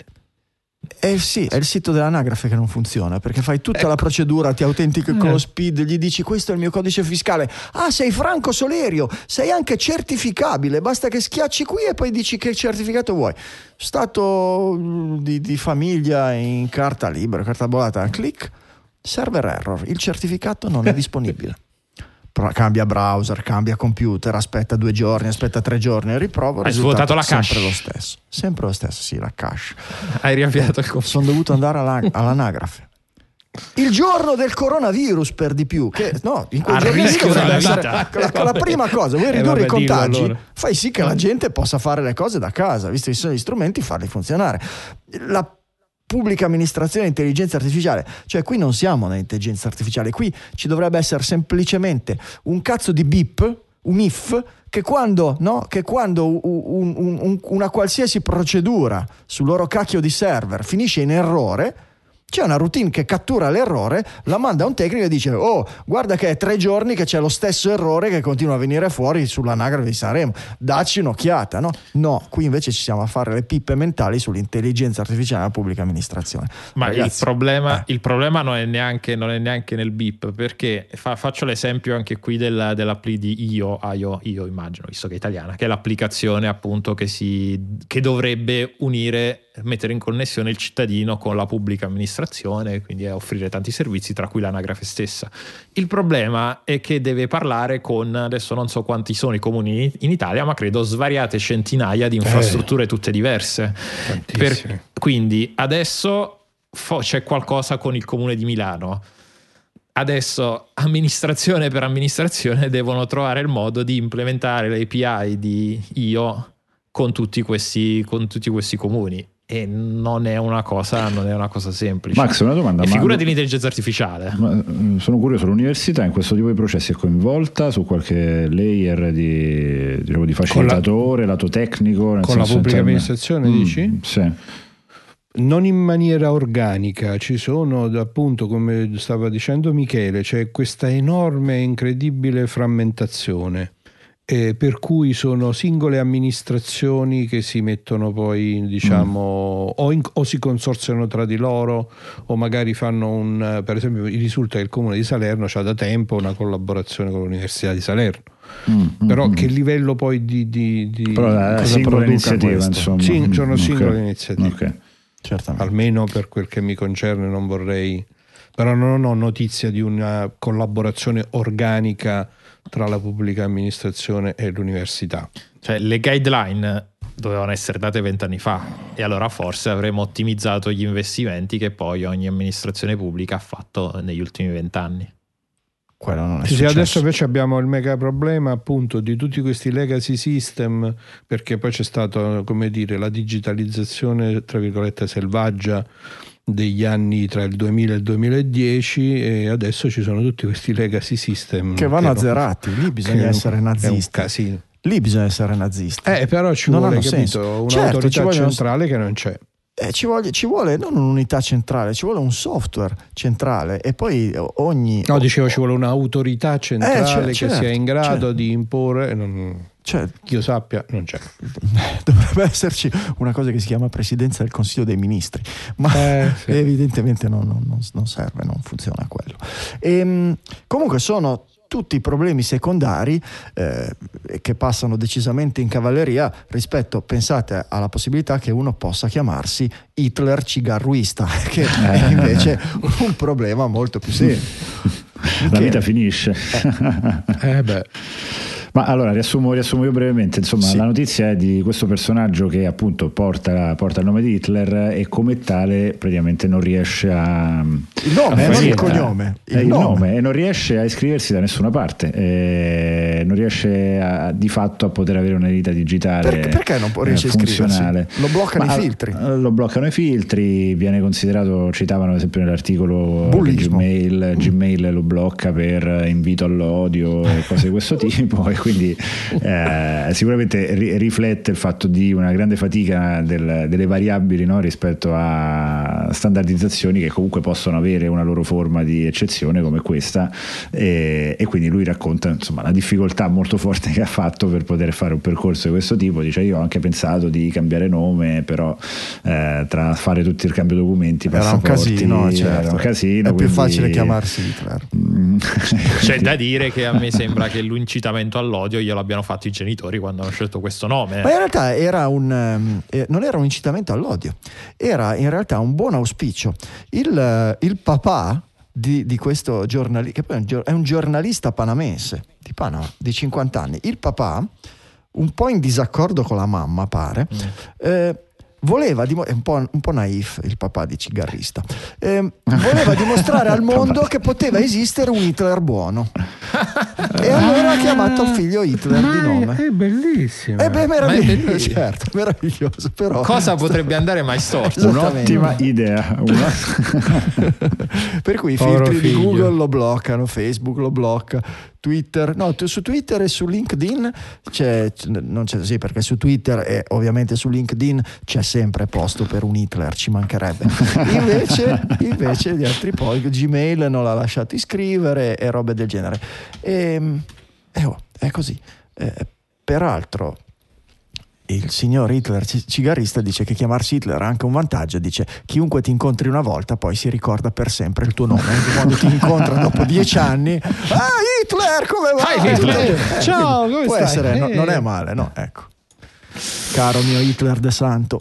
Eh sì, è il sito dell'anagrafe che non funziona, perché fai tutta la procedura, ti autentichi con Eh. lo speed, gli dici questo è il mio codice fiscale, ah sei Franco Solerio, sei anche certificabile, basta che schiacci qui e poi dici che certificato vuoi, stato mm, di, di famiglia in carta libera, carta bollata, clic, server error, il certificato non è disponibile. Pro- cambia browser, cambia computer, aspetta due giorni, aspetta tre giorni e riprovo. Hai risultato svuotato la cache. sempre lo stesso, sempre lo stesso, sì, la cache. Hai riavviato il computer. Sono dovuto andare alla- all'anagrafe il giorno del coronavirus, per di più, che no, in quei A giorni lì rischio dovrebbe della essere vita. la, la prima cosa, vuoi Eh, ridurre vabbè, i dillo contagi, allora. fai sì che la gente possa fare le cose da casa, visto che ci sono gli strumenti, farli funzionare. La pubblica amministrazione e intelligenza artificiale. Cioè qui non siamo nell'intelligenza artificiale, qui ci dovrebbe essere semplicemente un cazzo di bip, un if, che quando, no, che quando un, un, un, una qualsiasi procedura sul loro cacchio di server finisce in errore, c'è una routine che cattura l'errore, la manda a un tecnico e dice: oh, guarda che è tre giorni che c'è lo stesso errore che continua a venire fuori sull'anagrafe di Sanremo, dacci un'occhiata. No, no, qui invece ci siamo a fare le pippe mentali sull'intelligenza artificiale nella pubblica amministrazione. Ma Ragazzi, il problema, eh. il problema non è neanche, non è neanche nel bip, perché fa, faccio l'esempio anche qui della, dell'appli di Io, Io, Io immagino, visto che è italiana, che è l'applicazione appunto che, si, che dovrebbe unire, mettere in connessione il cittadino con la pubblica amministrazione, quindi offrire tanti servizi, tra cui l'anagrafe stessa. Il problema è che deve parlare con, adesso non so quanti sono i comuni in Italia, ma credo svariate centinaia di infrastrutture eh, tutte diverse. Per, quindi adesso fo- c'è qualcosa con il comune di Milano. Adesso amministrazione per amministrazione devono trovare il modo di implementare l'A P I di Io con tutti questi, con tutti questi comuni. E non è una cosa, non è una cosa semplice. Max, una domanda. E figura ma, di l'intelligenza artificiale. Ma, sono curioso, l'università in questo tipo di processi è coinvolta su qualche layer di, diciamo, di facilitatore, la, lato tecnico? Nel con la pubblica interne... amministrazione, mm, dici? Sì. Non in maniera organica, ci sono appunto, come stava dicendo Michele, c'è questa enorme e incredibile frammentazione. Eh, per cui sono singole amministrazioni che si mettono poi, diciamo, mm. o, in, o si consorziano tra di loro, o magari fanno un, per esempio, risulta che il comune di Salerno ha da tempo una collaborazione con l'Università di Salerno. Mm, però mm, che livello poi di, di, di però la singola iniziativa, insomma. Sì, sono singole okay. iniziative. Okay. Certamente. Almeno per quel che mi concerne non vorrei, però non ho notizia di una collaborazione organica tra la pubblica amministrazione e l'università. Cioè le guideline dovevano essere date vent'anni fa, e allora forse avremmo ottimizzato gli investimenti che poi ogni amministrazione pubblica ha fatto negli ultimi vent'anni. Quello non è sì, successo. Adesso invece abbiamo il mega problema appunto di tutti questi legacy system, perché poi c'è stata, come dire, la digitalizzazione tra virgolette selvaggia degli anni tra il duemila e il duemiladieci, e adesso ci sono tutti questi legacy system che vanno che azzerati. Lì bisogna essere nazisti. Lì bisogna essere nazisti. Eh, però ci non vuole, capito, senso. Un'autorità certo, centrale che non c'è. Eh, ci, vuole, ci vuole non un'unità centrale, ci vuole un software centrale, e poi ogni... No, dicevo, ci vuole un'autorità centrale eh, cioè, che certo, sia in grado certo. di imporre... Non... Cioè, che io sappia, non c'è. Dovrebbe esserci una cosa che si chiama Presidenza del Consiglio dei Ministri, ma eh, sì. evidentemente non, non, non serve, non funziona quello. E, comunque sono tutti problemi secondari eh, che passano decisamente in cavalleria rispetto, pensate, alla possibilità che uno possa chiamarsi Hitler cigarruista, che è invece un problema molto più serio. La vita finisce. Eh, eh beh. Ma allora riassumo, riassumo io brevemente, insomma, sì. La notizia è di questo personaggio che appunto porta, porta il nome di Hitler, e come tale praticamente non riesce a... Il nome, a non il cognome. Il, il nome. nome, e non riesce a iscriversi da nessuna parte, e non riesce a, di fatto a poter avere un'eredità digitale. Perché, perché non può riesce a iscriversi? Lo bloccano Ma, i filtri. Lo bloccano i filtri, viene considerato, citavano ad esempio nell'articolo che Gmail, Gmail lo blocca per invito all'odio e cose di questo tipo, e quindi eh, sicuramente ri- riflette il fatto di una grande fatica del, delle variabili, no, rispetto a standardizzazioni che comunque possono avere una loro forma di eccezione come questa, e, e quindi lui racconta, insomma, la difficoltà molto forte che ha fatto per poter fare un percorso di questo tipo. Dice: io ho anche pensato di cambiare nome, però eh, tra fare tutto il cambio documenti, era un casino, certo. Era un casino, è più quindi... facile chiamarsi Hitler. C'è da dire che a me sembra che l'incitamento all'odio glielo abbiano fatto i genitori quando hanno scelto questo nome. Ma in realtà era un, eh, non era un incitamento all'odio, era in realtà un buon auspicio. Il, il papà di, di questo giornalista, che poi è un, è un giornalista panamense di Panama di cinquanta anni, il papà, un po' in disaccordo con la mamma pare, mm. eh, voleva dim- è un po', un po' naif il papà di cigarrista, eh, voleva dimostrare al mondo che poteva esistere un Hitler buono, e allora ha chiamato chiamato figlio Hitler Ma di nome. È, è bellissimo. Eh beh, meraviglioso, bellissimo. certo, meraviglioso, però. Cosa potrebbe andare mai storto? Esattamente. Un'ottima idea. Una... Per cui i Povero filtri di figlio. Google lo bloccano, Facebook lo blocca, Twitter, no, tu- su Twitter e su LinkedIn c'è, non c'è, sì, perché su Twitter e ovviamente su LinkedIn c'è sempre posto per un Hitler, ci mancherebbe. Invece, invece gli altri poi Gmail non l'ha lasciato iscrivere e robe del genere. E, e oh, è così. Eh, peraltro il signor Hitler cigarrista dice che chiamarsi Hitler ha anche un vantaggio, dice chiunque ti incontri una volta poi si ricorda per sempre il tuo nome, anche quando ti incontra dopo dieci anni, ah Hitler come va? Hi, Hitler. Eh, Ciao, quindi come può stai? essere, no, Eh. non è male, no, ecco, caro mio Hitler de santo.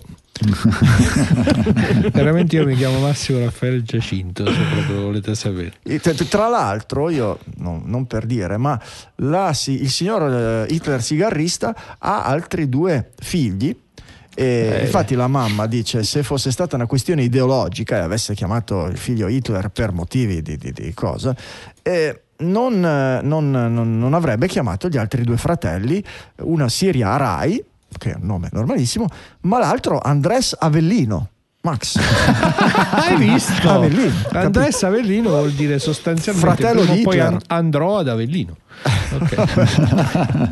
Veramente io mi chiamo Massimo Raffaele Giacinto, se proprio volete sapere. E tra- Tra l'altro io, no, non per dire, ma la, si- il signor eh, Hitler cigarrista ha altri due figli. E infatti la mamma dice se fosse stata una questione ideologica e avesse chiamato il figlio Hitler per motivi di, di, di cosa, eh, non, non, non, non avrebbe chiamato gli altri due fratelli, una Siria Rai, che è un nome normalissimo, ma l'altro Andrés Avellino. Max, Hai visto? Avellino, Andres Avellino vuol dire sostanzialmente Fratello prima o di poi Hitler. an- andrò ad Avellino. Ok.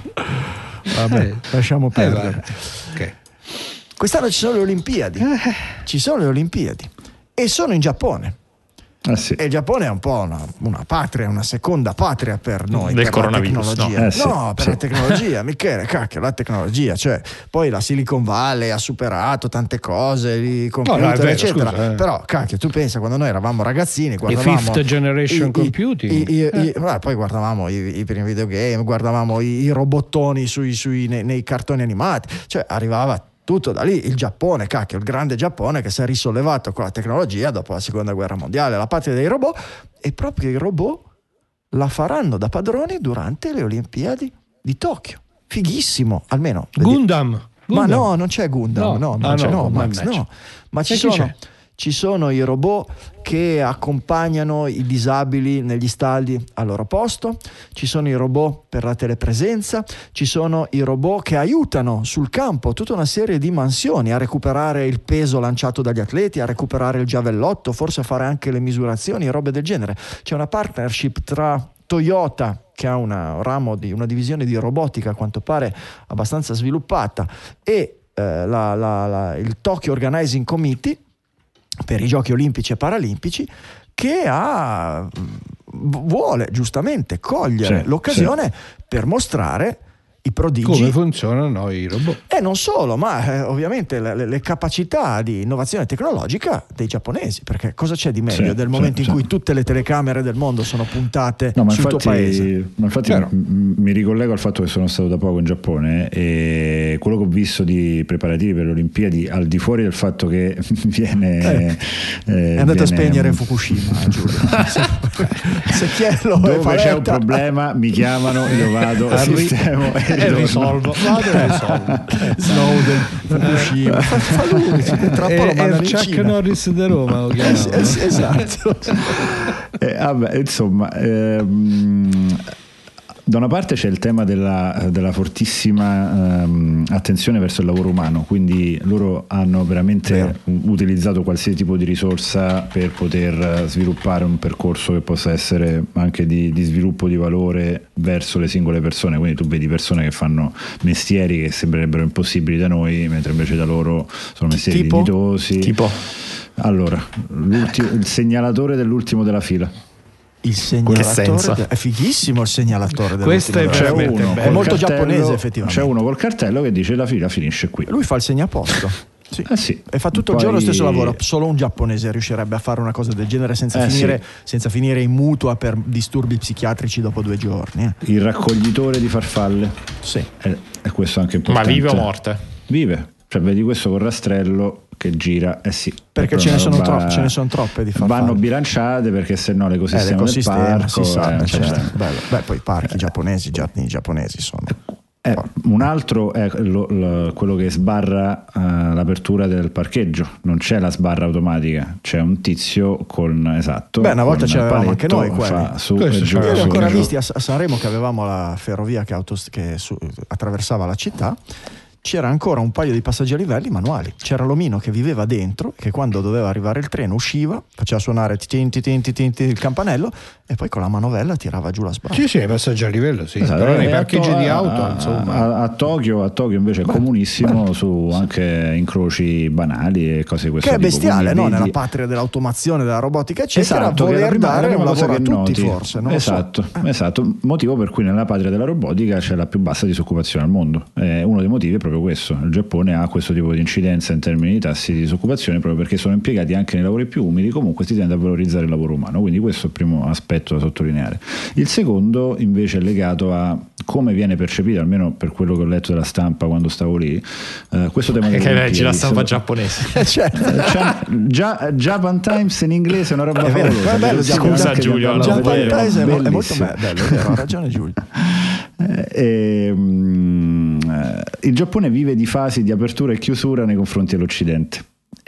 vabbè, lasciamo Eh, perdere. vabbè. Ok. Quest'anno ci sono le Olimpiadi, ci sono le Olimpiadi e sono in Giappone. Ah, sì. E il Giappone è un po' una, una patria, una seconda patria per noi, Del per coronavirus, la tecnologia. no? Eh, sì, no, per sì. la tecnologia, Michele, cacchio, la tecnologia, cioè poi la Silicon Valley ha superato tante cose, i computer, no, è vero, eccetera. scusa, eh. Però, cacchio, tu pensa quando noi eravamo ragazzini, guardavamo fifth generation i- i- computing. i- i- Eh. i- eh, poi guardavamo i, i primi videogame, guardavamo i, i robottoni sui, sui- nei, nei cartoni animati, cioè arrivava tutto da lì. Il Giappone, cacchio, il grande Giappone che si è risollevato con la tecnologia dopo la seconda guerra mondiale, la patria dei robot, e proprio i robot la faranno da padroni durante le Olimpiadi di Tokyo. Fighissimo, almeno. Gundam. Ma Gundam. no, non c'è Gundam, No. no, non Ah, c'è, no, no, Max, mannaggia. no. Ma ci E chi sono, c'è? ci sono i robot che accompagnano i disabili negli stadi al loro posto, ci sono i robot per la telepresenza, ci sono i robot che aiutano sul campo tutta una serie di mansioni, a recuperare il peso lanciato dagli atleti, a recuperare il giavellotto, forse a fare anche le misurazioni e robe del genere. C'è una partnership tra Toyota, che ha una ramo di una divisione di robotica a quanto pare abbastanza sviluppata, e eh, la, la, la, il Tokyo Organizing Committee per i giochi olimpici e paralimpici, che ha, vuole giustamente cogliere Sì, l'occasione per mostrare i prodigi. Come funzionano i robot? E non solo, ma eh, ovviamente le, le capacità di innovazione tecnologica dei giapponesi, perché cosa c'è di meglio Sì, del sì, momento sì. in cui tutte le telecamere del mondo sono puntate No, ma sul tuo paese? infatti, ma infatti Chiaro. m- mi ricollego al fatto che sono stato da poco in Giappone e quello che ho visto di preparativi per le Olimpiadi, al di fuori del fatto che viene Eh, eh, È andato a viene- spegnere Fukushima, Giulio. Secchiello e dove c'è un paletta. problema mi chiamano, io vado, Arri- sistemo e e ritorno. risolvo. Vado e risolvo. Snowden, Fukushima, fa, fa lui, tra un po' lo È, mandano è in Chuck Cina. Norris di Roma lo Eh, sì, chiamavano. eh, sì, esatto. Eh, vabbè, insomma, ehm, da una parte c'è il tema della, della fortissima ehm, attenzione verso il lavoro umano, quindi loro hanno veramente Vero. u- utilizzato qualsiasi tipo di risorsa per poter sviluppare un percorso che possa essere anche di, di sviluppo di valore verso le singole persone. Quindi tu vedi persone che fanno mestieri che sembrerebbero impossibili da noi, mentre invece da loro sono mestieri Tipo? dignitosi. Tipo? Allora, l'ultimo- il segnalatore dell'ultimo della fila. Il Che segnalatore senso? de- è fighissimo il segnalatore Questo è dell'ultimo C'è veramente uno bello. È col molto cartello- giapponese, effettivamente. C'è uno col cartello che dice la fila finisce qui. Lui fa il segnaposto. Sì. Eh sì. E fa tutto Poi- il giorno lo stesso lavoro. Solo un giapponese riuscirebbe a fare una cosa del genere senza, Eh, finire, sì. senza finire in mutua per disturbi psichiatrici dopo due giorni. eh. Il raccoglitore di farfalle. Sì. E e questo è anche Ma importante. vive o morte? Vive. Cioè vedi questo col rastrello che gira. Eh sì. Perché È ce ne, una sono roba- troppe, ce ne sono troppe di farfalle. Vanno bilanciate perché sennò Eh, l'ecosistema, l'ecosistema del parco si sa, eh, certo. cioè, Bello. Beh, poi i parchi giapponesi, già, i giapponesi sono Eh, un altro è lo, lo, quello che sbarra uh, l'apertura del parcheggio, non c'è la sbarra automatica, c'è un tizio con esatto. Beh, una volta ce l'avevamo anche noi quelli. Su e giù, io li ho su ancora giù. visti a Sanremo, che avevamo la ferrovia che, autos- che su- attraversava la città. C'era ancora un paio di passaggi a livelli manuali. C'era l'omino che viveva dentro, che quando doveva arrivare il treno usciva, faceva suonare tin, tin, tin, tin, tin, il campanello e poi con la manovella tirava giù la sbarra. Sì, sì, passaggi a livello, sì. Esatto, Però nei a parcheggi to- di a- auto, a, insomma. A, a Tokyo, a Tokyo invece è Beh, comunissimo beh. su anche incroci banali e cose di questo Che è tipo. bestiale, Quindi no? vedi- Nella patria dell'automazione, della robotica, eccetera, Esatto, che è la voler prima- è la dare prima un cosa lavoro a che tutti, noti. forse. Non lo so. Esatto, esatto. Motivo per cui nella patria della robotica c'è la più bassa disoccupazione al mondo. Eh, uno dei motivi è proprio questo. Il Giappone ha questo tipo di incidenza in termini di tassi di disoccupazione proprio perché sono impiegati anche nei lavori più umili. Comunque si tende a valorizzare il lavoro umano, quindi questo è il primo aspetto da sottolineare. Il secondo invece è legato a come viene percepito, almeno per quello che ho letto della stampa quando stavo lì, eh, questo tema Che delle leggi la Olimpiadi. stampa Sono- giapponese. Cioè, C'ha- già, Japan Times in inglese è una roba È vero, favolosa. è bello, Sì, Scusa, anche di Giulio, andarlo a Japan vedere, Times è, mo- è molto bellissimo. be- bello, è vero, ha ragione Giulio. Eh, eh, mm, eh, il Giappone vive di fasi di apertura e chiusura nei confronti dell'Occidente.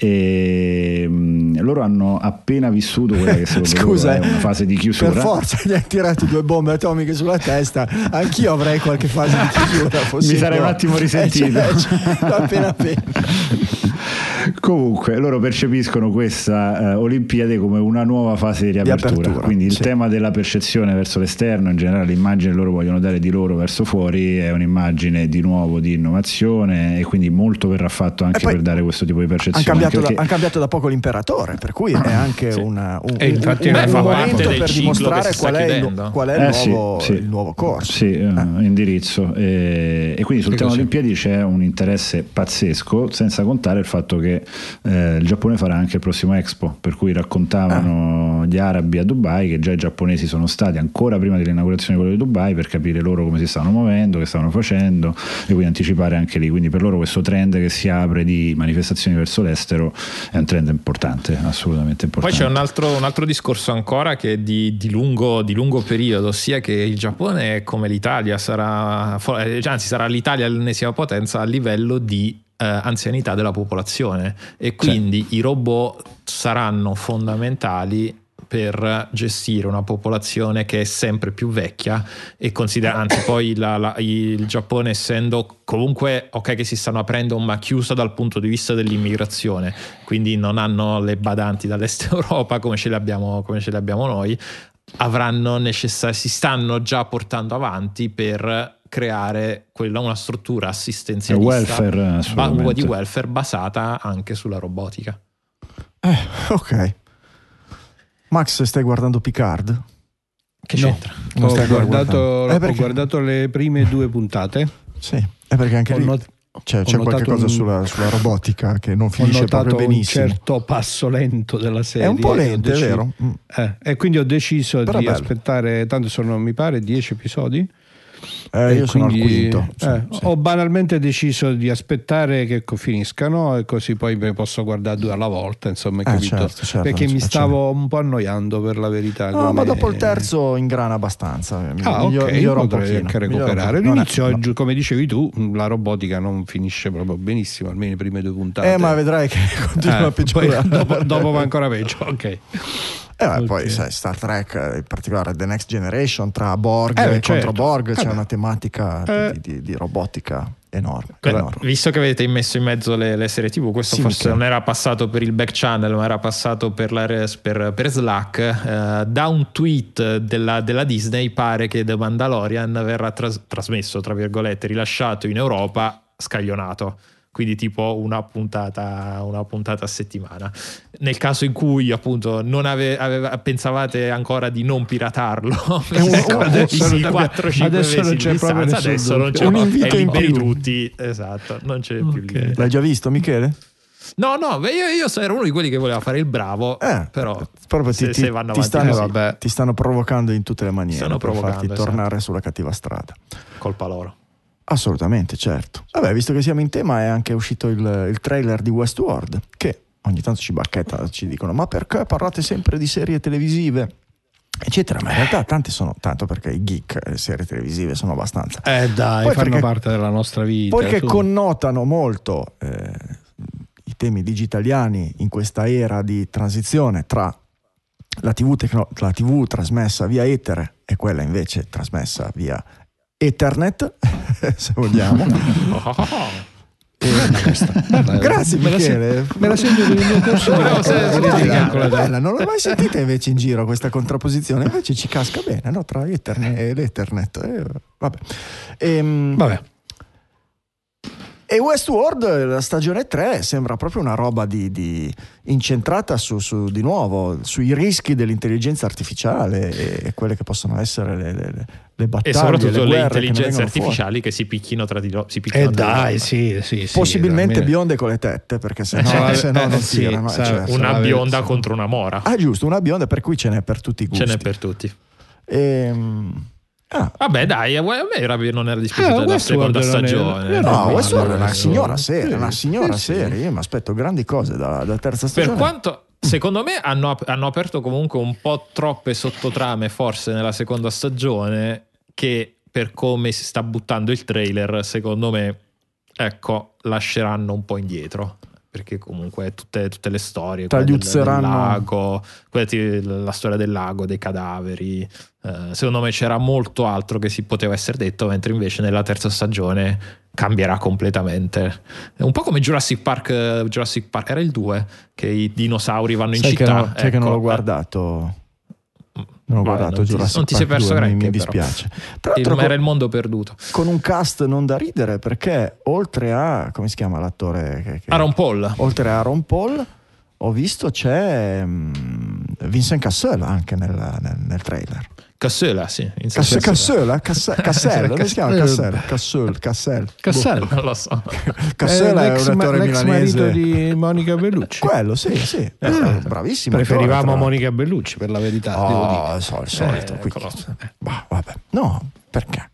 E mm, loro hanno appena vissuto quella che secondo Scusa, loro è una fase di chiusura. per forza gli hai tirato due bombe atomiche sulla testa, anch'io avrei qualche fase di chiusura. Mi sarei un attimo risentito. Eh, cioè, cioè, appena appena. Comunque loro percepiscono questa eh, Olimpiade come una nuova fase di riapertura, apertura, quindi il sì. tema della percezione verso l'esterno, in generale l'immagine che loro vogliono dare di loro verso fuori è un'immagine di nuovo di innovazione e quindi molto verrà fatto anche E poi per dare questo tipo di Hanno percezione. cambiato, anche da, perché- han cambiato da poco l'imperatore, per cui è anche Sì. una, un, E infatti un, beh, un fa momento parte del per ciclo dimostrare che si sta qual è, il, chiudendo. qual è il, Eh, sì, nuovo, sì. il nuovo corso. Sì, eh, Eh. indirizzo. E, e quindi sul Che tema così. Olimpiadi c'è un interesse pazzesco, senza contare il fatto che eh, il Giappone farà anche il prossimo Expo, per cui raccontavano gli arabi a Dubai che già i giapponesi sono stati ancora prima dell'inaugurazione di quello di Dubai per capire loro come si stavano muovendo, che stavano facendo e quindi anticipare anche lì. Quindi per loro questo trend che si apre di manifestazioni verso l'estero è un trend importante, assolutamente importante. Poi c'è un altro, un altro discorso ancora che è di, di, lungo, di lungo periodo, ossia che il Giappone, come l'Italia, sarà, anzi sarà l'Italia l'ennesima potenza a livello di eh, anzianità della popolazione e quindi sì. i robot saranno fondamentali per gestire una popolazione che è sempre più vecchia e considera, anzi poi la, la, il Giappone essendo comunque ok che si stanno aprendo ma chiusa dal punto di vista dell'immigrazione, quindi non hanno le badanti dall'est Europa come ce le abbiamo, come ce le abbiamo noi, avranno necessari, si stanno già portando avanti per creare quella, una struttura assistenzialista welfare, ba- di welfare basata anche sulla robotica. Eh, ok. Max, stai guardando Picard? Che No, c'entra? Non ho, stai guardato, guardando. Eh, ho perché? guardato le prime due puntate. Sì, è perché anche Ho lì not- c'è, ho c'è qualche notato cosa un- sulla, sulla robotica che non Ho finisce notato proprio un benissimo. certo passo lento della serie. È un po' e ho lento, è deci- vero? Mm. Eh, e quindi ho deciso Però di bello. aspettare, tanto sono mi pare dieci episodi. Eh, E io sono al quindi, quinto. Sì, eh, sì. Ho banalmente deciso di aspettare che co- finiscano e così poi me posso guardare due alla volta, insomma, hai Eh, capito? certo, certo, Perché mi certo. stavo un po' annoiando, per la verità. No, come- ma dopo il terzo ingrana abbastanza. Ah, Miglior- ok, migliora un potrei pochino, anche migliora un recuperare. po'. Non è- L'inizio, no. giù- come dicevi tu, la robotica non finisce proprio benissimo, almeno le prime due puntate. Eh, ma vedrai che continua Eh, a peggiorare. poi dopo, dopo va ancora peggio, ok. Eh, beh, Ok. Poi sai, Star Trek, in particolare The Next Generation, tra Borg Eh, beh, e contro certo. Borg, Eh, c'è beh. una tematica Eh. di, di- di robotica enorme. Beh, enorme. visto che avete messo in mezzo le, le serie tivù, questo Sì, forse Michele. non era passato per il back channel, ma era passato per, la, per, per Slack. Eh, da un tweet della, della Disney pare che The Mandalorian verrà tras- trasmesso, tra virgolette, rilasciato in Europa scaglionato. Quindi tipo una puntata, una puntata a settimana. Nel caso in cui appunto non ave, aveva, pensavate ancora di non piratarlo, un- adesso non quattro cinque adesso non mesi c'è di proprio distanza, nessun adesso non c'è Un proprio, invito è in liberi più. tutti, esatto, non c'è più Ok. limite. L'hai già visto, Michele? No, no, beh, io, io ero uno di quelli che voleva fare il bravo, Eh, però proprio ti, se, ti- se vanno ti avanti stanno, così, vabbè. ti stanno provocando in tutte le maniere Stanno per farti provocando, tornare esatto. sulla cattiva strada. colpa loro. Assolutamente, certo. Vabbè, visto che siamo in tema, è anche uscito il, il trailer di Westworld, che ogni tanto ci bacchetta, ci dicono: ma perché parlate sempre di serie televisive? eccetera, ma in realtà tanti sono, tanto perché i geek, le serie televisive sono abbastanza, eh dai, poi fanno perché, parte della nostra vita, poi che tu. connotano molto eh, i temi digitaliani in questa era di transizione tra la tivù, tecno- la tivù trasmessa via etere e quella invece trasmessa via Ethernet, se vogliamo. E... Grazie Michele, me la sento per il mio corso di bella, non l'ho mai sentita invece in giro questa contrapposizione, invece ci casca bene, no? Tra Ethernet e l'Ethernet. Eh, vabbè. E, vabbè. E Westworld, la stagione tre, sembra proprio una roba di, di incentrata su, su di nuovo sui rischi dell'intelligenza artificiale e, e quelle che possono essere le, le, le battaglie, e soprattutto le, le intelligenze fuori. artificiali che si picchino tra di loro. Si picchino Eh tra dai, di sì, sì, sì. Possibilmente almeno... bionde con le tette, perché se no, eh, se no eh, non sì, tirano. sa, Certo. una bionda sì. contro una mora. Ah, giusto, una bionda, per cui ce n'è per tutti i gusti. Ce n'è per tutti. Ehm... Ah. Vabbè, dai, a me era, non era dispiaciuta Ah, la seconda stagione. Era... No, no, Westworld è no, una no, signora no. seria, Sì, una signora sì, seria. sì. Io mi aspetto grandi cose dalla, dalla terza stagione. Per quanto, secondo me, hanno, hanno aperto comunque un po' troppe sottotrame, forse nella seconda stagione, che per come si sta buttando il trailer, secondo me, ecco, lasceranno un po' indietro. Perché comunque tutte, tutte le storie, quelle del, del lago, quelle, la storia del lago, dei cadaveri, eh, secondo me c'era molto altro che si poteva essere detto, mentre invece nella terza stagione cambierà completamente. È un po' come Jurassic Park, Jurassic Park era il due, che i dinosauri vanno in sai città. Che no, sai ecco, che non l'ho guardato. Non ho Vabbè, guardato non ti, Jurassic non ti Park sei perso due, granché, mi, mi dispiace. Tra il, l'altro, era il mondo perduto. Con un cast non da ridere, perché oltre a, come si chiama l'attore? Che, che, Aaron Paul. Oltre a Aaron Paul, ho visto c'è um, Vincent Cassel anche nel, nel, nel trailer. Cassela, sì. Cassel, Cassel, Cassel, Cassel, come si chiama Cassel? Cassel, Cassel. Cassel, non lo so. Cassel è un attore l'ex milanese. marito di Monica Bellucci. Quello, sì, sì. Eh, bravissimo. Preferivamo attore, Monica Bellucci, per la verità. Oh, devo dire. so, il solito. Eh, qui. ecco. Bah, vabbè. No, perché?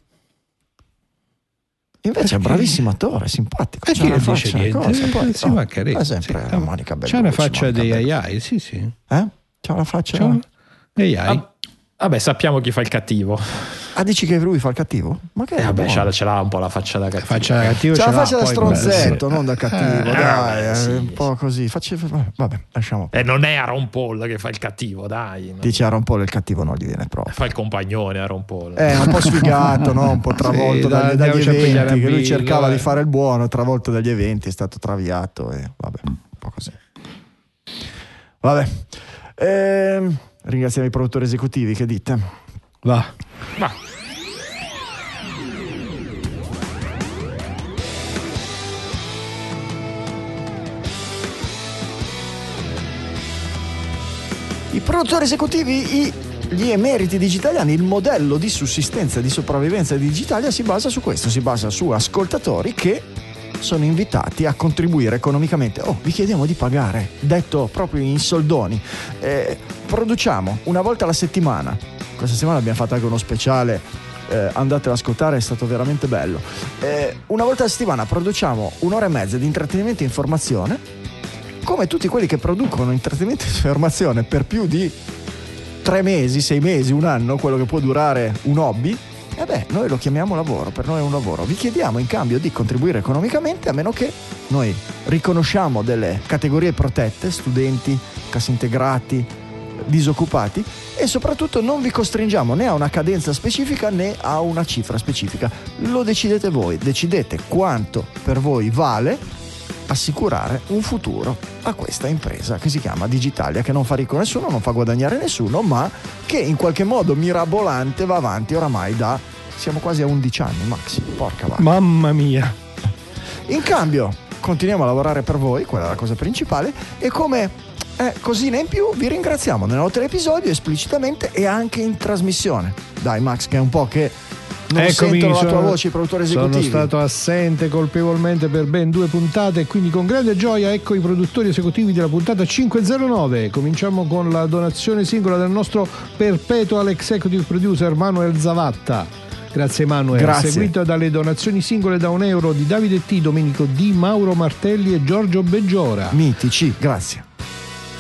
Invece è un bravissimo attore, simpatico. E chi una dice faccia, niente? cosa, poi, Si oh, mancherebbe. è sempre Sì. Monica Bellucci. C'ha una faccia Monica dei Bellucci. ai ai, sì sì. Eh? C'ha una faccia... C'ha dei ai. Ah, vabbè, sappiamo chi fa il cattivo. Ah, dici che lui fa il cattivo? Ma che Eh, vabbè, buono. ce l'ha, ce l'ha un po' la faccia da cattivo. Faccia da cattivo, C'ha ce la l'ha, faccia da poi- stronzetto, sì. non da cattivo, Eh, dai, è sì, un po' così. Facci... Vabbè, lasciamo. E non è Aaron Paul che fa il cattivo, dai. Non... Dice Aaron Paul il cattivo non gli viene proprio. Fa il compagnone Aaron Paul. È un po' sfigato, no? Un po' travolto Sì, dagli, dai, dagli andiamoci a pigliare eventi, a che lui Bill, cercava eh. di fare il buono, travolto dagli eventi, è stato traviato e vabbè, un po' così. Vabbè. Ehm, ringraziamo i produttori esecutivi, che dite? Va. Ma I produttori esecutivi, i, gli emeriti digitaliani, il modello di sussistenza e di sopravvivenza di Digitalia si basa su questo, si basa su ascoltatori che sono invitati a contribuire economicamente. Oh, vi chiediamo di pagare, detto proprio in soldoni. Eh, produciamo una volta alla settimana. Questa settimana abbiamo fatto anche uno speciale, eh, andate ad ascoltare, è stato veramente bello. Eh, una volta alla settimana produciamo un'ora e mezza di intrattenimento e informazione. Come tutti quelli che producono intrattenimento e informazione per più di tre mesi, sei mesi, un anno, quello che può durare un hobby, e beh, noi lo chiamiamo lavoro, per noi è un lavoro. Vi chiediamo in cambio di contribuire economicamente, a meno che noi riconosciamo delle categorie protette, studenti, cassintegrati, disoccupati, e soprattutto non vi costringiamo né a una cadenza specifica né a una cifra specifica. Lo decidete voi, decidete quanto per voi vale assicurare un futuro a questa impresa che si chiama Digitalia, che non fa ricco nessuno, non fa guadagnare nessuno, ma che in qualche modo mirabolante va avanti oramai da, siamo quasi a undici anni, Max, porca vacca. Mamma mia. In cambio continuiamo a lavorare per voi, quella è la cosa principale, e come eh, cosina in più vi ringraziamo nell'altro episodio esplicitamente e anche in trasmissione. Dai Max, che è un po' che non Eccomi, sentono la tua sono- voce i produttori esecutivi. Sono stato assente colpevolmente per ben due puntate e quindi con grande gioia ecco i produttori esecutivi della puntata cinquecentonove. Cominciamo con la donazione singola del nostro perpetual executive producer Manuel Zavatta. Grazie Manuel. Grazie. Seguito dalle donazioni singole da un euro di Davide T, Domenico D, Mauro Martelli e Giorgio Beggiora. Mitici, grazie.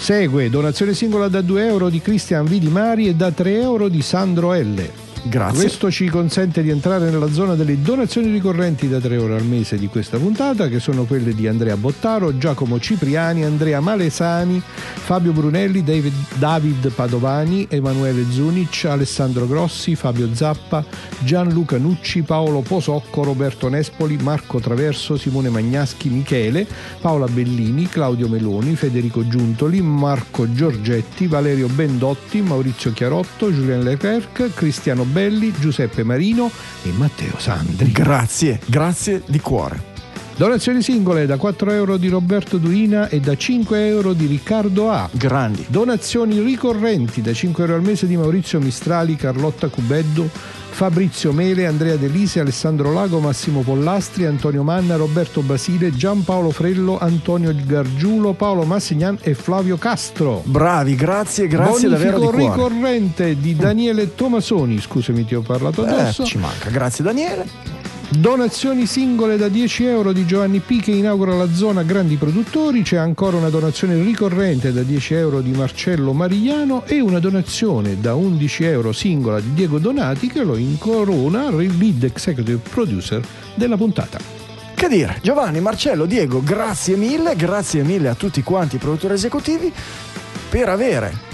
Segue donazione singola da due euro di Cristian V. Di Mari e da tre euro di Sandro L. Grazie. Questo ci consente di entrare nella zona delle donazioni ricorrenti da tre euro al mese di questa puntata, che sono quelle di Andrea Bottaro, Giacomo Cipriani, Andrea Malesani, Fabio Brunelli, David, David Padovani, Emanuele Zunic, Alessandro Grossi, Fabio Zappa, Gianluca Nucci, Paolo Posocco, Roberto Nespoli, Marco Traverso, Simone Magnaschi, Michele, Paola Bellini, Claudio Meloni, Federico Giuntoli, Marco Giorgetti, Valerio Bendotti, Maurizio Chiarotto, Julien Leclerc, Cristiano Belli, Giuseppe Marino e Matteo Sandri. Grazie, grazie di cuore. Donazioni singole da quattro euro di Roberto Durina e da cinque euro di Riccardo A. Grandi. Donazioni ricorrenti da cinque euro al mese di Maurizio Mistrali, Carlotta Cubeddu, Fabrizio Mele, Andrea Delise, Alessandro Lago, Massimo Pollastri, Antonio Manna, Roberto Basile, Giampaolo Frello, Antonio Gargiulo, Paolo Massignan e Flavio Castro. Bravi, grazie, grazie davvero di Bonifico cuore. ricorrente di Daniele Tomasoni, scusami ti ho parlato addosso. Eh, ci manca, grazie Daniele. Donazioni singole da dieci euro di Giovanni P che inaugura la zona grandi produttori. C'è ancora una donazione ricorrente da dieci euro di Marcello Marigliano e una donazione da undici euro singola di Diego Donati, che lo incorona lead executive producer della puntata. Che dire, Giovanni, Marcello, Diego, grazie mille, grazie mille a tutti quanti i produttori esecutivi per avere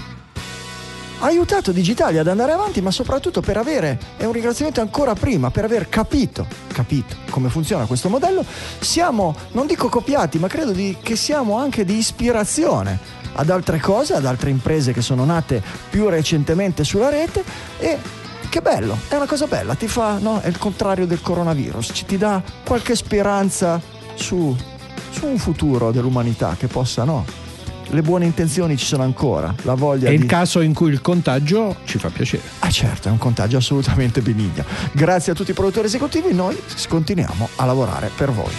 aiutato Digitalia ad andare avanti, ma soprattutto per avere, e un ringraziamento ancora prima, per aver capito, capito come funziona questo modello. Siamo, non dico copiati, ma credo di, che siamo anche di ispirazione ad altre cose, ad altre imprese che sono nate più recentemente sulla rete, e che bello, è una cosa bella, ti fa, no? È il contrario del coronavirus, ci ti dà qualche speranza su, su un futuro dell'umanità che possa, no? Le buone intenzioni ci sono ancora, la voglia è di... il caso in cui il contagio ci fa piacere. Ah certo, è un contagio assolutamente benigno. Grazie a tutti i produttori esecutivi, noi continuiamo a lavorare per voi.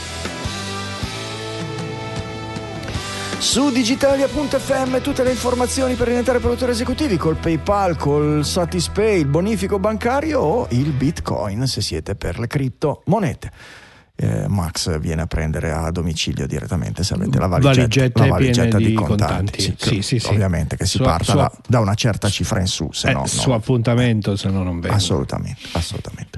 Su digitalia punto effe emme tutte le informazioni per diventare produttori esecutivi col PayPal, col Satispay, il bonifico bancario o il Bitcoin se siete per le criptomonete. Eh, Max viene a prendere a domicilio direttamente se avete la valigetta, valigette la valigetta piene di di contanti, contanti. Sì, Sì, sì, sì. ovviamente che si Su- parta su- da, da una certa cifra in su, se Eh, no, su no. appuntamento, se no non vengo. Assolutamente, assolutamente.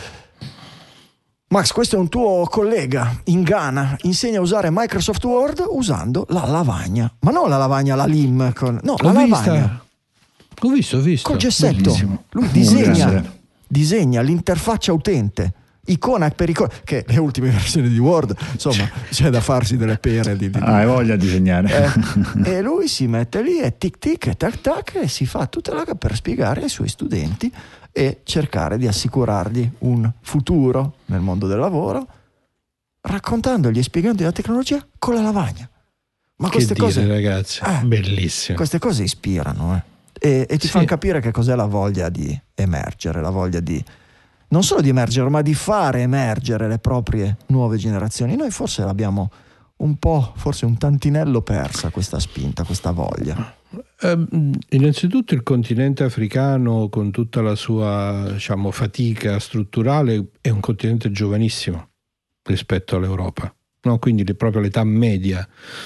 Max, questo è un tuo collega in Ghana, insegna a usare Microsoft Word usando la lavagna, ma non la lavagna, la lim, con, no, la Ho vista. lavagna Ho visto, ho visto. col gessetto. Bellissimo. Lui disegna, Grazie. disegna l'interfaccia utente, icona per icona, che le ultime versioni di Word, insomma, c'è da farsi delle pere di, di, Ah, hai voglia di disegnare. eh, e lui si mette lì e tic tic e tac tac e si fa tutta la per spiegare ai suoi studenti e cercare di assicurargli un futuro nel mondo del lavoro, raccontandogli e spiegandogli la tecnologia con la lavagna. Ma Che queste dire, cose, ragazzi, eh, bellissimo. queste cose ispirano, eh. e, e ti Sì. fanno capire che cos'è la voglia di emergere, la voglia di non solo di emergere, ma di fare emergere le proprie nuove generazioni. Noi forse l'abbiamo un po', forse un tantinello persa questa spinta, questa voglia. Eh, innanzitutto il continente africano, con tutta la sua, diciamo, fatica strutturale, è un continente giovanissimo rispetto all'Europa, no? Quindi le, proprio l'età media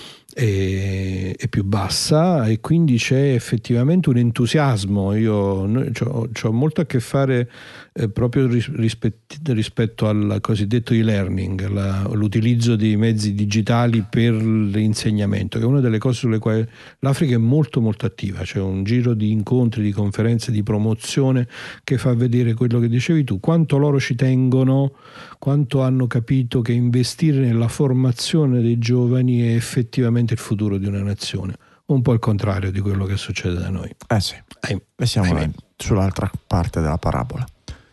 è, è più bassa e quindi c'è effettivamente un entusiasmo. Io ho molto a che fare eh, proprio ris- rispet- rispetto al cosiddetto e-learning, la, l'utilizzo dei mezzi digitali per l'insegnamento, che è una delle cose sulle quali l'Africa è molto molto attiva. C'è un giro di incontri, di conferenze, di promozione che fa vedere quello che dicevi tu, quanto loro ci tengono, quanto hanno capito che investire nella formazione dei giovani è effettivamente il futuro di una nazione, un po' il contrario di quello che succede da noi. Eh sì, Eh, e siamo ahimè. sull'altra parte della parabola.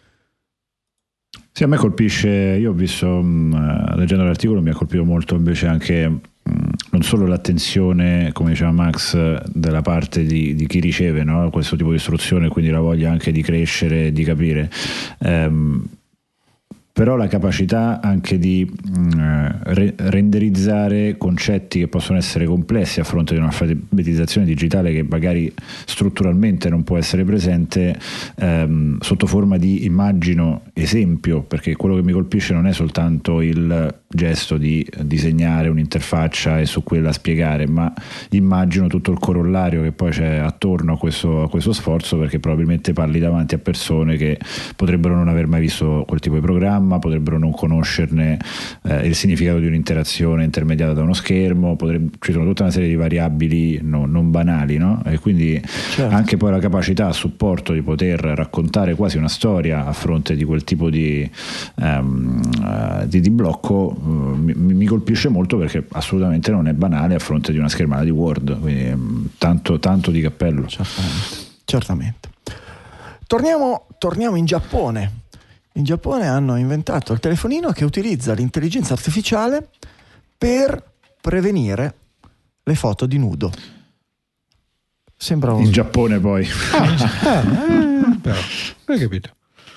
Sì, a me colpisce, io ho visto, mh, leggendo l'articolo, mi ha colpito molto invece anche mh, non solo l'attenzione, come diceva Max, della parte di, di chi riceve, no? Questo tipo di istruzione, quindi la voglia anche di crescere, di capire. Ehm, però la capacità anche di mh, re- renderizzare concetti che possono essere complessi a fronte di un'alfabetizzazione digitale che magari strutturalmente non può essere presente ehm, sotto forma di, immagino, esempio, perché quello che mi colpisce non è soltanto il gesto di disegnare un'interfaccia e su quella spiegare, ma immagino tutto il corollario che poi c'è attorno a questo, a questo sforzo, perché probabilmente parli davanti a persone che potrebbero non aver mai visto quel tipo di programma, potrebbero non conoscerne eh, il significato di un'interazione intermediata da uno schermo, potrebbe, ci sono tutta una serie di variabili no, non banali, no? E quindi certo. Anche poi la capacità a supporto di poter raccontare quasi una storia a fronte di quel tipo di, um, uh, di, di blocco uh, mi, mi colpisce molto, perché assolutamente non è banale a fronte di una schermata di Word, quindi um, tanto, tanto di cappello. Certamente, certamente. Torniamo, torniamo in Giappone. In Giappone hanno inventato il telefonino che utilizza l'intelligenza artificiale per prevenire le foto di nudo. Sembra un... In Giappone poi. Ah, eh, però, hai capito.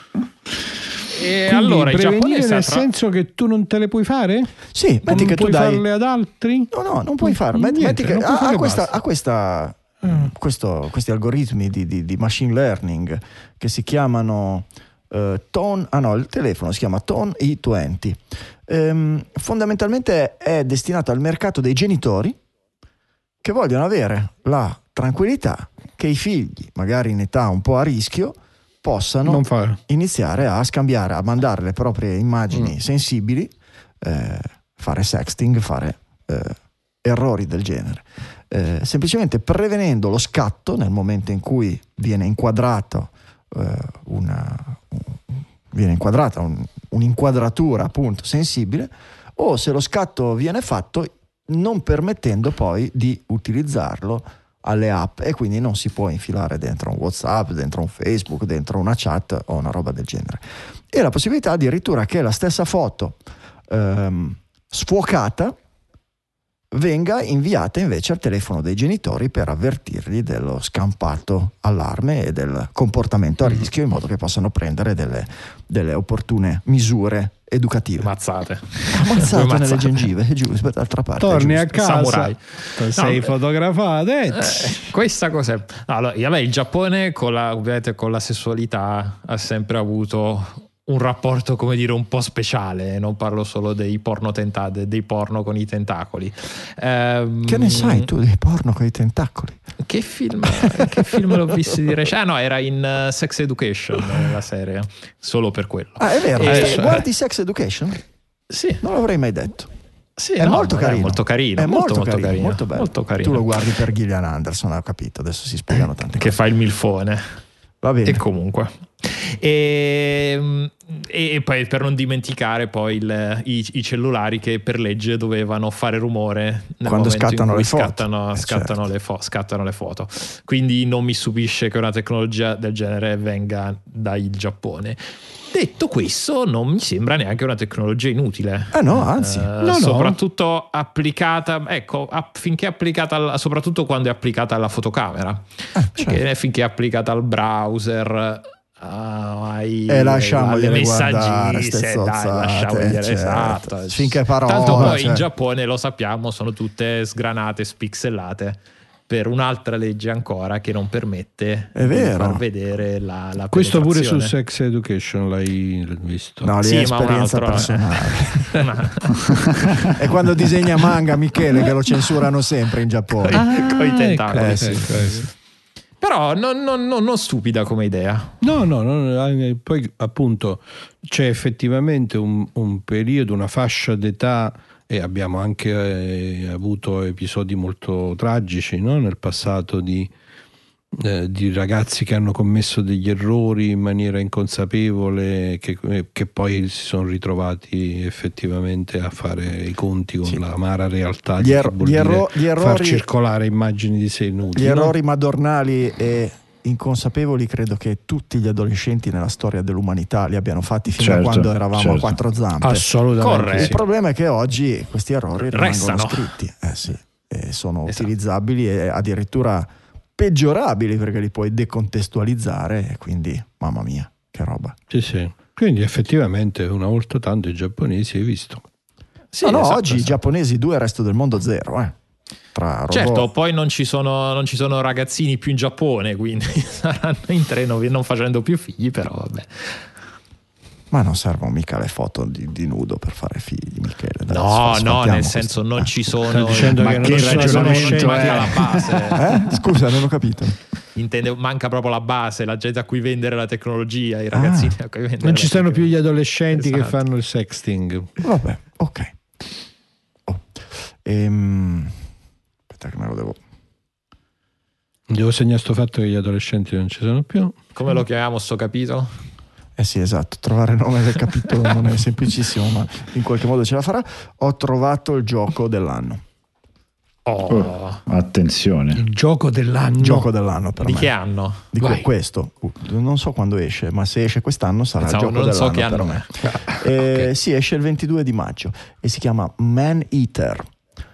E Quindi allora, il Giappone nel tra... senso che tu non te le puoi fare? Sì, metti non che tu puoi dai... farle ad altri? No, no, non puoi farlo. Metti, Niente, metti che non puoi ha, ha fare questa, basta. ha questa mm. questo, questi algoritmi di, di, di machine learning che si chiamano uh, Tone, ah no, il telefono si chiama Tone i venti. Um, fondamentalmente è destinato al mercato dei genitori che vogliono avere la tranquillità che i figli, magari in età un po' a rischio, possano iniziare a scambiare, a mandare le proprie immagini mm. sensibili, eh, fare sexting, fare eh, errori del genere, eh, semplicemente prevenendo lo scatto nel momento in cui viene inquadrato eh, una viene inquadrata un, un'inquadratura appunto sensibile, o se lo scatto viene fatto non permettendo poi di utilizzarlo alle app, e quindi non si può infilare dentro un WhatsApp, dentro un Facebook, dentro una chat o una roba del genere. E la possibilità addirittura che la stessa foto ehm, sfuocata venga inviata invece al telefono dei genitori per avvertirli dello scampato allarme e del comportamento a rischio, in modo che possano prendere delle, delle opportune misure educative. Mazzate. Ammazzato Mazzate. nelle gengive, è giusto, d'altra parte. Torni a casa, Samurai. sei No, fotografato. Eh. Eh, questa cos'è? No, allora, vabbè, il Giappone con la, ovviamente con la sessualità ha sempre avuto un rapporto, come dire, un po' speciale. Non parlo solo dei porno tentati, dei porno con i tentacoli. Ehm, che ne sai tu dei porno con i tentacoli? Che film, che film l'ho visto di recente? Ah no, era in uh, Sex Education la serie, solo per quello. Ah, è vero, E, guardi Sex Education? Sì. Non l'avrei mai detto. Sì, è, no, molto è carino. molto carino. È molto, molto, carino, molto carino. molto bello. Molto carino. Tu lo guardi per Gillian Anderson, ho capito, adesso si spiegano tante che cose. fa il milfone. Va bene. E comunque. E, e poi per non dimenticare poi il, i, i cellulari che per legge dovevano fare rumore nel quando momento scattano in cui le foto. scattano, eh, scattano, certo. le fo- scattano le foto. Quindi non mi stupisce che una tecnologia del genere venga dal Giappone. Detto questo, non mi sembra neanche una tecnologia inutile. Eh no, anzi. Eh, no, soprattutto no. applicata, ecco, app, finché applicata, al, soprattutto quando è applicata alla fotocamera. Eh, Perché certo. finché è applicata al browser, uh, ai, e lasciamogliele alle guardare messaggi, ste dai, zozzate, lasciamogliele, certo. esatto. Finché parola, Tanto poi cioè. in Giappone, lo sappiamo, sono tutte sgranate, spixellate, per un'altra legge ancora che non permette È di vero. far vedere la, la Questo pure su penetrazione. Sex Education l'hai visto? No, lì Sì, è ma un esperienza altro, personale. È quando disegna manga Michele che lo censurano sempre in Giappone. Ah, coi tentacoli. Eh, sì. ecco, ecco. Però non, non, non, non stupida come idea. No, no, no, poi appunto c'è effettivamente un, un periodo, una fascia d'età, e abbiamo anche eh, avuto episodi molto tragici, no? Nel passato di, eh, di ragazzi che hanno commesso degli errori in maniera inconsapevole, che, che poi si sono ritrovati effettivamente a fare i conti con Sì. la amara realtà Gli di er- che vuol gli dire erro- gli errori- far circolare immagini di sé nudi. Gli no? errori madornali e inconsapevoli credo che tutti gli adolescenti nella storia dell'umanità li abbiano fatti fino Certo, a quando eravamo certo. a quattro zampe. Assolutamente. Corretto. Il problema è che oggi questi errori rimangono Restano. scritti, eh sì, e sono Esatto. utilizzabili e addirittura peggiorabili perché li puoi decontestualizzare, e quindi mamma mia, che roba. Sì, sì. Quindi effettivamente una volta tanto i giapponesi hai visto. Sì, no, no, esatto, oggi esatto. i giapponesi due, il resto del mondo zero, eh. Tra robot. Certo, poi non ci sono non ci sono ragazzini più in Giappone, quindi saranno in treno non facendo più figli, però vabbè. Ma non servono mica le foto di, di nudo per fare figli, Michele. Dai, No, sfatiamo no, nel questo. senso non Eh. ci sono. Sta dicendo ma che che non ci sono ragionamento scienze, è eh. alla base. Eh? Scusa, non ho capito. Intende, manca proprio la base, la gente a cui vendere la tecnologia, i ragazzini Ah. a cui vendere Non ci la stanno più gli tecnologia. adolescenti che Esatto. fanno il sexting. Vabbè, ok. Oh. Ehm... Aspetta che me lo devo... Devo segnare sto fatto che gli adolescenti non ci sono più. Come lo chiamiamo sto capitolo? Eh sì, esatto, trovare il nome del capitolo non è semplicissimo, ma in qualche modo ce la farà. Ho trovato il gioco dell'anno. Oh, Oh, attenzione. Il gioco dell'anno. Gioco dell'anno per di me. che anno? Di que- Vai. questo. Uh, non so quando esce, ma se esce quest'anno sarà Pensavo, il gioco non so dell'anno che per anno me. è. Eh, Ok. Sì, esce il ventidue di maggio e si chiama Man Eater.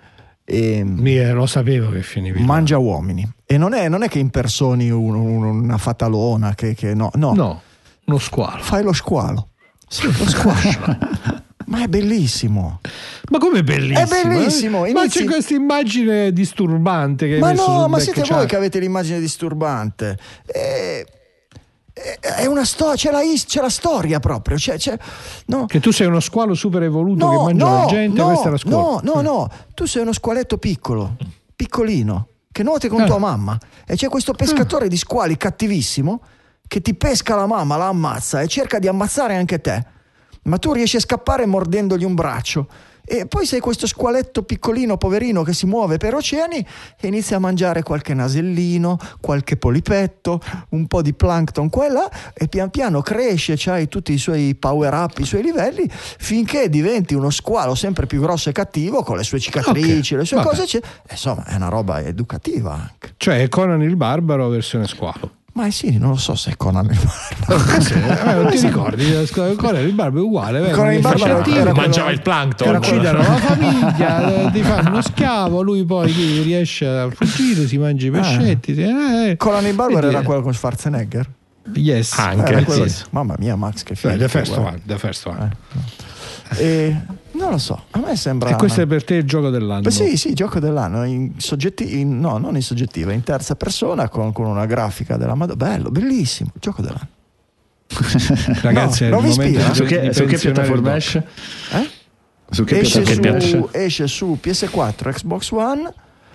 E Mi, eh, lo sapevo che finivi. là. mangia uomini. E non è, non è che impersoni un- un- una fatalona, che, che no, no, No, uno squalo. fai lo squalo. Sì, lo squash. Ma è bellissimo. Ma come bellissimo! È bellissimo, eh? Ma inizi- c'è questa immagine disturbante che hai Ma messo no, sul ma back siete chat. voi che avete l'immagine disturbante. È, è- è una storia, c'è la, is- c'è la storia proprio. C'è, c'è- no. Che tu sei uno squalo super evoluto No, che mangia no, la gente, no, questa è la scuola. no, no, no, tu sei uno squaletto piccolo, piccolino, che nuoti con Ah. tua mamma e c'è questo pescatore di squali cattivissimo che ti pesca la mamma, la ammazza e cerca di ammazzare anche te, ma tu riesci a scappare mordendogli un braccio. E poi sei questo squaletto piccolino, poverino, che si muove per oceani e inizia a mangiare qualche nasellino, qualche polipetto, un po' di plankton qua e là, e pian piano cresce, c'hai tutti i suoi power up, i suoi livelli, finché diventi uno squalo sempre più grosso e cattivo, con le sue cicatrici, Ok, le sue vabbè. cose. c'è- Insomma, è una roba educativa anche. Cioè è Conan il barbaro versione squalo. Ma eh sì, non lo so se è Conan il Barbaro. Eh, non ti ricordi? Conan il barbaro è uguale. vengono Conan il i Barbaro facettini, era quello- Mangiava il plankton. uccidono la famiglia, ti fanno uno schiavo, lui poi riesce a fuggire, si mangia i pescetti. eh, eh. Conan il Barbaro Quindi, era quello con Schwarzenegger? Yes, Anche, Era eh, quello- sì. Mamma mia, Max, che Eh, figo. the first guarda. one, the first one. E, non lo so, a me sembra... E questo una- è per te il gioco dell'anno. Beh, sì, sì, gioco dell'anno, in soggetti, in- no, non in soggettiva, in terza persona con, con una grafica della Madonna. Bello, bellissimo, gioco dell'anno. Ragazzi, No, è non il vi momento ispira? di- Su che, di su che pensionare piattaforma il esce? Eh? Su che Esce piattaforma esce? su, esce su P S quattro, Xbox One,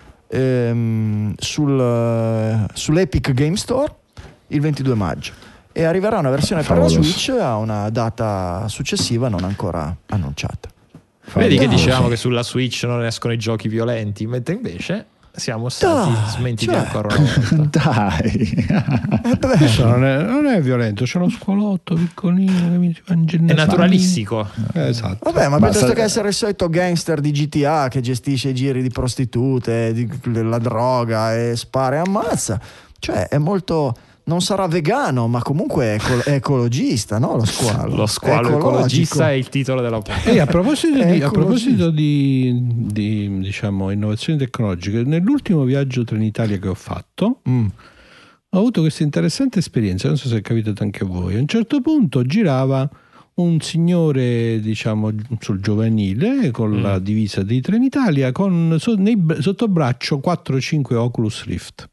ehm, sul, eh, sull'Epic Game Store il ventidue maggio. E arriverà una versione per la Favoloso. Switch a una data successiva non ancora annunciata. Vedi che No, dicevamo sì. che sulla Switch non escono i giochi violenti, mentre invece siamo stati Dai, smentiti cioè. ancora una volta. Dai. Eh, beh, Questo non è, non è violento, c'è uno squalotto piccolino che mi mangia il È naso. naturalistico. Eh, esatto. Vabbè, ma Ma piuttosto sa- che essere il solito gangster di G T A che gestisce i giri di prostitute, di, la droga e spara e ammazza, cioè è molto... Non sarà vegano, ma comunque è, eco- è ecologista, no? Lo squalo. Lo squalo È ecologico. ecologista è il titolo della puntata. E a proposito, È di, a ecologista. proposito di, di, diciamo, innovazioni tecnologiche, nell'ultimo viaggio Trenitalia che ho fatto, Mm. ho avuto questa interessante esperienza, non so se è capitato anche a voi. A un certo punto girava un signore, diciamo, sul giovanile con la divisa di Trenitalia con so- nei, sotto braccio quattro cinque Oculus Rift,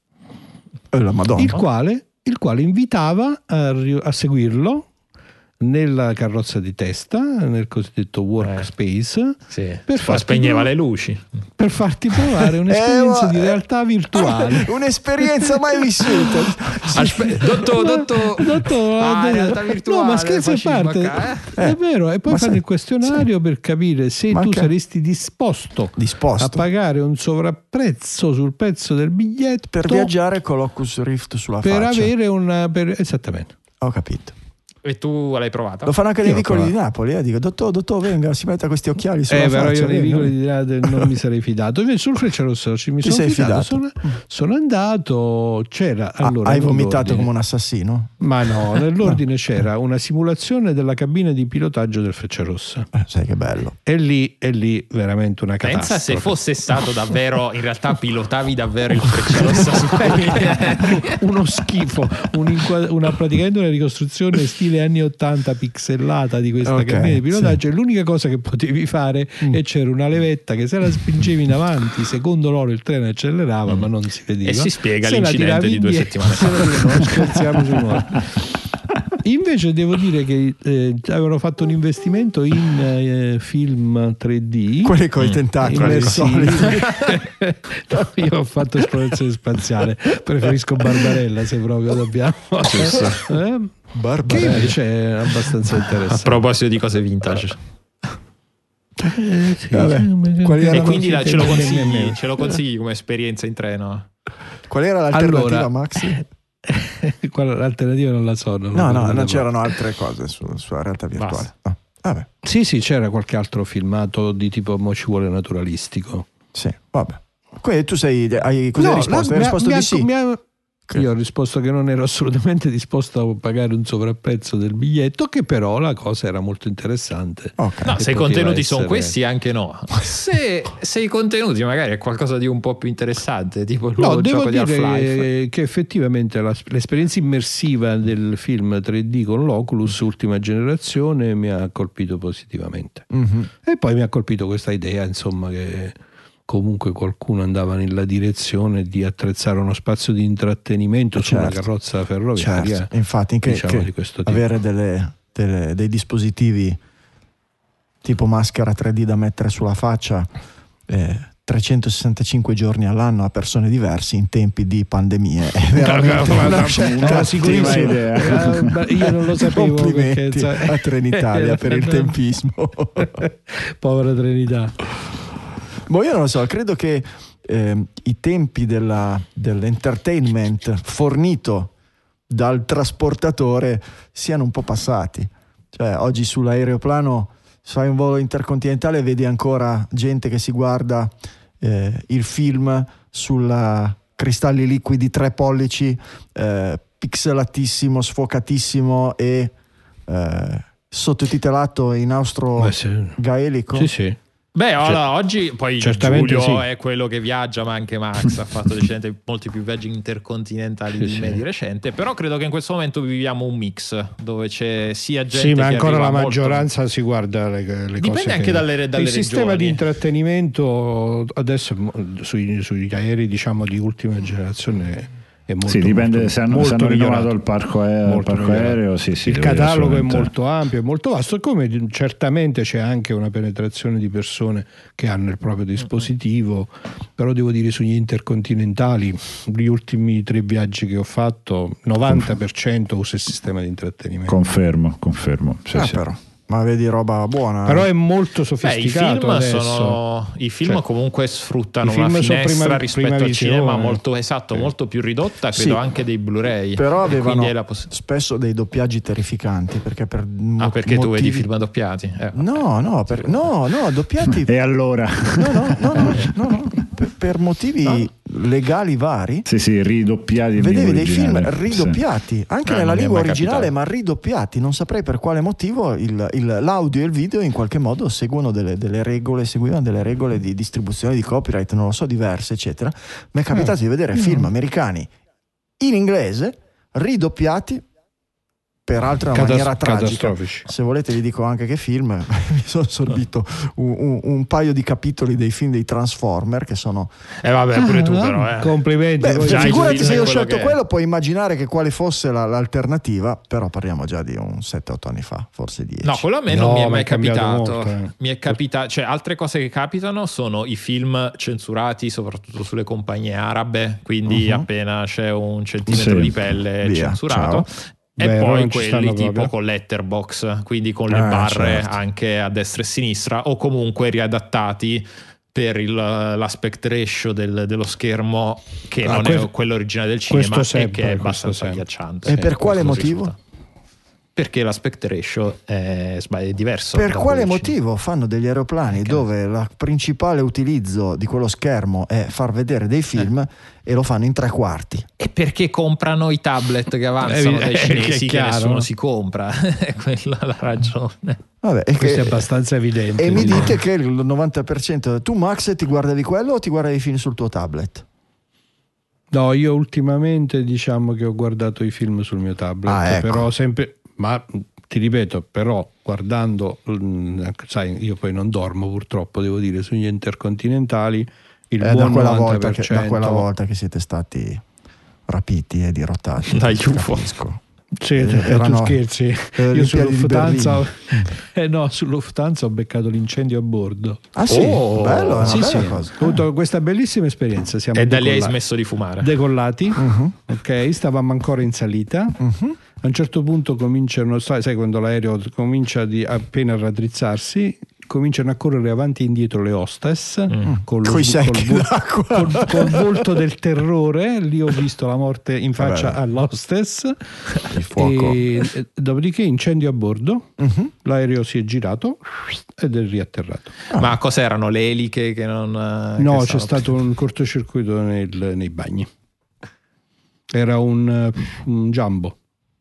Eh, la Madonna. il quale, il quale invitava a, ri- a seguirlo nella carrozza di testa, nel cosiddetto workspace, Sì. per Poi farti spegneva provare- le luci. per farti provare un'esperienza Eh, ma- di realtà virtuale. Un'esperienza mai vissuta. Aspetta, dottor, dottor. Dottor, Ah, eh, realtà virtuale, no, ma scherzi a facciamo parte, qua, è vero, e poi Ma fanno se- il questionario per capire se Ma tu anche- saresti disposto Disposto. a pagare un sovrapprezzo sul prezzo del biglietto Per viaggiare con l'Oculus Rift sulla per faccia. avere una per- esattamente. Ho capito. E tu l'hai provata? Lo fanno anche nei Io l'ho vicoli di provato. Napoli. Eh. Dico, dottor, dottor, venga, si metta questi occhiali sulla Eh, però faccia. io nei venga. vicoli di Nade non mi sarei fidato. Invece sul Frecciarossa ci mi Ti sono sei fidato. fidato? Sono, sono andato. C'era Ah, allora. hai vomitato nell'ordine- come un assassino? Ma no, nell'ordine c'era una simulazione della cabina di pilotaggio del Frecciarossa. Eh, sai che bello. E lì, e lì veramente una Pensa catastrofe. se fosse stato davvero, in realtà pilotavi davvero il Frecciarossa su uno schifo, un inqua- una praticamente una ricostruzione stile stile anni ottanta pixellata di questa Okay, cabina di pilotaggio, sì. e l'unica cosa che potevi fare Mm. e c'era una levetta che se la spingevi in avanti, secondo loro il treno accelerava, ma non si vedeva. E si spiega Se la l'incidente tiravi di due indietro- settimane fa. Non scherziamo sui morti. Invece devo dire che eh, avevano fatto un investimento in eh, film tre D. Quelli con i tentacoli immersivi. soliti. No, io ho fatto esplorazione spaziale, preferisco Barbarella se proprio dobbiamo. Eh? Che invece è abbastanza A interessante. proposito di cose vintage. Eh, sì, Vabbè, sì, quali E erano- quindi la- ce lo sì, consigli, ce lo consigli come esperienza in treno? Qual era l'alternativa, Allora, Maxi? Qual- l'alternativa non la so. Non No, l'ho no, guardata. non c'erano altre cose su, sulla realtà virtuale. Basta. No. Vabbè, Sì, sì, c'era qualche altro filmato di tipo mo ci vuole naturalistico. sì, vabbè. Quindi tu sei, hai, cosa hai No, risposto? la- Hai mi ha- risposto mi ha- di sì? mi ha- Io ho risposto che non ero assolutamente disposto a pagare un sovrapprezzo del biglietto, che però la cosa era molto interessante. Ok. No, Che se i poteva contenuti sono essere- questi, anche no. Se, se i contenuti magari è qualcosa di un po' più interessante, tipo il No, nuovo devo gioco di dire Half-Life. che effettivamente la- l'esperienza immersiva del film tre D con l'Oculus ultima generazione mi ha colpito positivamente. Mhm. E poi mi ha colpito questa idea, insomma, che comunque qualcuno andava nella direzione di attrezzare uno spazio di intrattenimento su una Certo. carrozza ferroviaria. Certo. Infatti, che, diciamo che di questo tipo. avere delle, delle- dei dispositivi tipo maschera tre D da mettere sulla faccia eh, trecentosessantacinque giorni all'anno a persone diverse in tempi di pandemie è veramente Ma- una ma- scelta ma sicurissimo. idea. Eh, ma io non lo sapevo perché, complimenti sai, a Trenitalia per il tempismo. povera Trinità. Boh, io non lo so, credo che ehm, i tempi della- dell'entertainment fornito dal trasportatore siano un po' passati. Cioè, oggi sull'aeroplano fai un volo intercontinentale e vedi ancora gente che si guarda eh, il film sulla cristalli liquidi tre pollici, eh, pixelatissimo, sfocatissimo e eh, sottotitolato in austro Beh, sì. gaelico. Sì, sì. Beh, allora, oggi poi certamente Giulio sì. è quello che viaggia, ma anche Max ha fatto decisamente molti più viaggi intercontinentali Sì, di sì. me di recente. Però credo che in questo momento viviamo un mix dove c'è sia gente Sì, ma che ancora arriva la molto- maggioranza si guarda le, le Dipende cose anche che- dalle- dalle il sistema regioni. di intrattenimento adesso sui, sugli aerei, diciamo, di ultima generazione è molto, Sì, dipende molto, se hanno, molto se hanno rinnovato migliorato. il parco, aereo, il Molto parco migliorato. aereo. Sì, sì, Il devo dire, catalogo è assolutamente. molto ampio, è molto vasto, e come certamente c'è anche una penetrazione di persone che hanno il proprio dispositivo, però devo dire sugli intercontinentali, gli ultimi tre viaggi che ho fatto, novanta per cento usa il sistema di intrattenimento. Confermo, confermo. Sì, Ah, sì. però. Ma vedi roba buona. Però è molto Beh, i sofisticato film, adesso. sono, i film Cioè, comunque sfruttano i film una sono finestra prima- rispetto prima al cinema visione. molto esatto, Sì. molto più ridotta, Sì. credo anche dei Blu-ray. Però E avevano quindi è la poss- spesso dei doppiaggi terrificanti perché per mo- Ah, perché tu vedi motivi- film doppiati? Eh. No, no, per- no, no, doppiati. E allora? No, no, no, no, no, no, per, per motivi legali vari. Sì, sì, ridoppiati in Vedevi lingua dei film originale. ridoppiati anche Ah, nella non mi è lingua mai originale, capitato. ma ridoppiati. Non saprei per quale motivo il- il- l'audio e il video in qualche modo seguono delle, delle regole, seguivano delle regole di distribuzione di copyright, non lo so, diverse, eccetera. Mi è capitato di vedere film americani in inglese ridoppiati, peraltro in una Catas- maniera tragica. catastrofici. Se volete vi dico anche che film. Mi sono sorbito un, un- un paio di capitoli dei film dei Transformer che sono... Eh vabbè, pure tu Ah, però, eh. complimenti. Beh, voi- già figurati il se io ho film è scelto quello che è. quello, puoi immaginare che quale fosse la- l'alternativa, però parliamo già di un sette otto anni fa, forse dieci. No, quello a me No, non mi è ma mai è cambiato capitato. molto, eh. Mi è capitato, cioè altre cose che capitano sono i film censurati, soprattutto sulle compagnie arabe, quindi Mhm. appena c'è un centimetro Sì. di pelle è Via, censurato. ciao. E Beh, poi non ci stanno quelli tipo proprio. con letterbox, quindi con le Ah, barre certo. anche a destra e a sinistra, o comunque riadattati per il, l'aspect ratio del- dello schermo che Ah, non questo- è quello originale del cinema questo e sempre, che è questo abbastanza sempre. agghiacciante. E per quale Così motivo? risulta. Perché l'aspect ratio è, sbagli- è diverso. Per da quale quello del cinema. motivo fanno degli aeroplani dove il principale utilizzo di quello schermo è far vedere dei film e lo fanno in tre quarti? E perché comprano i tablet che avanzano Eh, dai eh, cinesi che è che, chiaro, nessuno no? si compra. È quella la ragione. Vabbè, e, Questo che- è abbastanza evidente. e mi direi. dite che il novanta per cento tu Max ti guardavi quello o ti guardavi i film sul tuo tablet? No, io ultimamente diciamo che ho guardato i film sul mio tablet, Ah, ecco. però sempre, ma ti ripeto, però guardando, sai, io poi non dormo purtroppo, devo dire, sugli intercontinentali, il è buon da quella, novanta per volta cento che, da quella volta che siete stati rapiti e dirottati dagli U F O. Capisco. Sì, Erano, tu scherzi. eh, Io su Lufthansa, eh no, su Lufthansa ho beccato l'incendio a bordo. Ah sì, Oh, bello, è una sì, bella sì. cosa. Ho avuto questa bellissima esperienza. Siamo E da lì hai decollati- smesso di fumare. Decollati, Uh-huh. ok, stavamo ancora in salita. Uh-huh. A un certo punto cominciano, sai, sai quando l'aereo comincia di, appena a raddrizzarsi, cominciano a correre avanti e indietro le hostess Mm. con lo- Coi col, secchi vol- d'acqua. col- col volto del terrore. Lì ho visto la morte in faccia Vabbè. all'hostess. Il fuoco. E, e dopodiché incendio a bordo, Uh-huh. l'aereo si è girato ed è riatterrato. Ma cos'erano le eliche che non... eh, No, che c'è stavano- stato un cortocircuito nel- nei bagni. Era un, eh, un jumbo.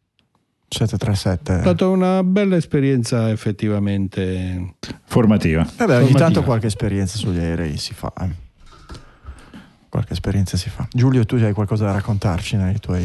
sette tre sette. È stata una bella esperienza effettivamente. Formativa. Vabbè, ogni formativa. tanto qualche esperienza sugli aerei si fa. eh. Qualche esperienza si fa. Giulio, tu hai qualcosa da raccontarci nei tuoi...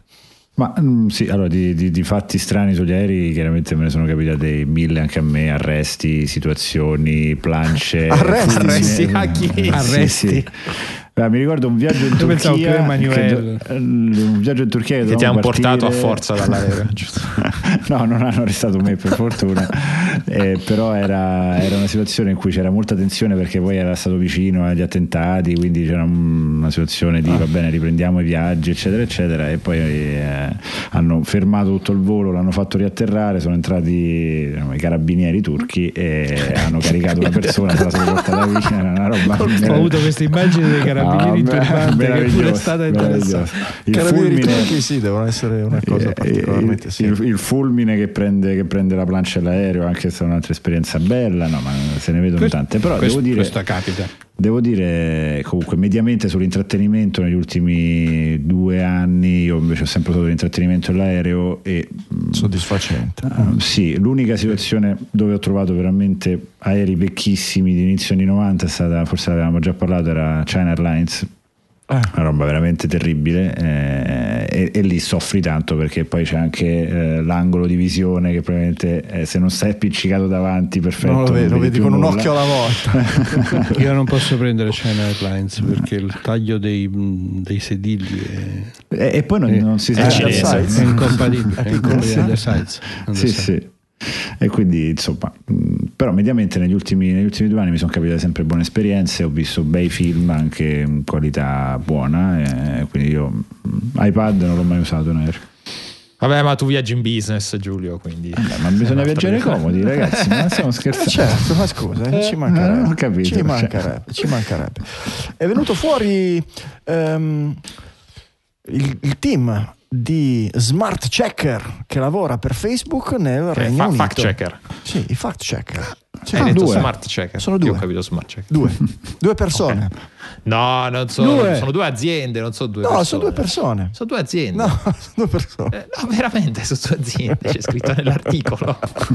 Ma mm, sì, allora di, di- di fatti strani sugli aerei chiaramente me ne sono capitati mille anche a me, arresti, situazioni, plance. Arresti? fulmine. Arresti a chi? Sì, Arresti. sì. Beh, mi ricordo un viaggio in Io pensavo Turchia che Emanuele. che do- un viaggio in Turchia che, Che ti hanno dovevamo portato a partire- forza dall'aereo, giusto? No, non hanno arrestato me per fortuna. Eh, però era, era una situazione in cui c'era molta tensione perché poi era stato vicino agli attentati, quindi c'era una situazione di va bene, riprendiamo i viaggi eccetera eccetera, e poi eh, hanno fermato tutto il volo, l'hanno fatto riatterrare, sono entrati diciamo, i carabinieri turchi e hanno caricato una persona, se la sono portata via, era una roba. Ho avuto questa immagine dei carabinieri in Ah, turbante che meraviglioso, pure è stata meraviglioso. interessante. Il Carabinieri fulmine, turchi sì, devono essere una cosa eh, particolarmente il, sì. il, il fulmine che prende, che prende la plancia dell'aereo, anche se è un'altra esperienza bella, no, ma se ne vedono Questo- tante. Però questo- devo dire, questa capita. devo dire comunque mediamente sull'intrattenimento negli ultimi due anni io invece ho sempre usato l'intrattenimento dell'aereo e mh, Soddisfacente. Uh, sì, l'unica situazione dove ho trovato veramente aerei vecchissimi di inizio anni novanta è stata, forse l'avevamo già parlato, era China Airlines. Eh. Una roba veramente terribile, eh, e, e lì soffri tanto perché poi c'è anche eh, l'angolo di visione che probabilmente eh, se non stai appiccicato davanti perfetto Non lo vedi, non lo vedi più con un nulla. occhio alla volta. Io non posso prendere China Airlines perché il taglio dei, dei sedili è, e, e poi non, Eh, non si è sa cinese. è incompatibile, è incompatibile Sì. size. Non sì, lo sa. sì. E quindi insomma, mh, però mediamente negli ultimi, negli ultimi due anni mi sono capitate sempre buone esperienze, ho visto bei film anche in qualità buona, e quindi io mh, iPad non l'ho mai usato in aereo. Vabbè, ma tu viaggi in business, Giulio, quindi... Vabbè, ma bisogna viaggiare comodi, ragazzi, ma stiamo Eh, scherzando. certo, ma scusa, eh, ci mancherebbe. Eh, ho capito, ci cioè. mancherebbe, ci mancherebbe. È venuto fuori ehm, il, il team di Smart Checker che lavora per Facebook nel Che Regno fa- Unito. fact checker. Sì, i fact checker. Sì, Hai ah, detto due. smart checker. Sono Io due. ho capito smart checker. Due. Due persone. No, non so, Due. sono due aziende, non so due No, persone. sono due persone. Sono due aziende. No, sono due persone. Eh, no, veramente, sono due aziende, c'è scritto nell'articolo.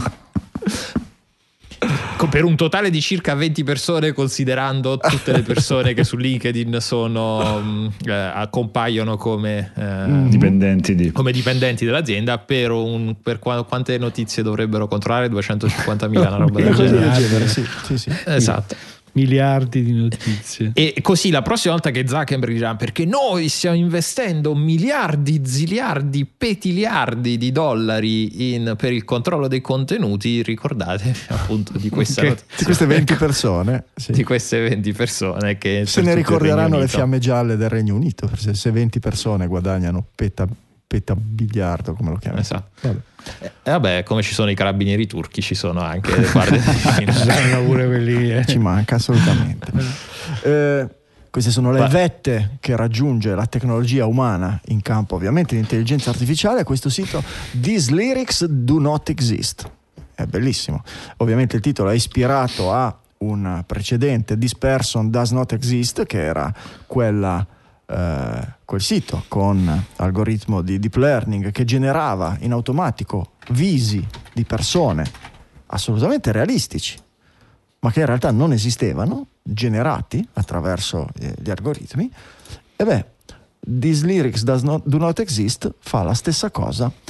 Co- Per un totale di circa venti persone, considerando tutte le persone che su LinkedIn sono mh, eh, compaiono come, eh, Dipendenti di... come dipendenti dell'azienda, per, un, per qua- quante notizie dovrebbero controllare? duecentocinquantamila, una roba Una del cosa del genere. genere, sì, sì, sì. Esatto. Miliardi di notizie. E così la prossima volta che Zuckerberg dirà perché noi stiamo investendo miliardi, ziliardi, petiliardi di dollari in, per il controllo dei contenuti, ricordate appunto di questa Che- notizia. Di queste venti persone, sì. Di queste venti persone che se per ne tutto il ricorderanno Regno le Unito. fiamme gialle del Regno Unito, se, se venti persone guadagnano peta, petabiliardo, come lo chiami? Esatto. Vabbè. E vabbè, come ci sono i carabinieri turchi, ci sono anche le guardie di Saranno pure quelli. eh. Ci manca assolutamente. Eh, queste sono le Beh. vette che raggiunge la tecnologia umana in campo ovviamente di intelligenza artificiale. Questo sito These Lyrics Do Not Exist è bellissimo. Ovviamente il titolo è ispirato a un precedente, This Person Does Not Exist, che era quella eh, quel sito con algoritmo di deep learning che generava in automatico visi di persone assolutamente realistici, ma che in realtà non esistevano, generati attraverso eh, gli algoritmi. E beh, These Lyrics does not, do not exist fa la stessa cosa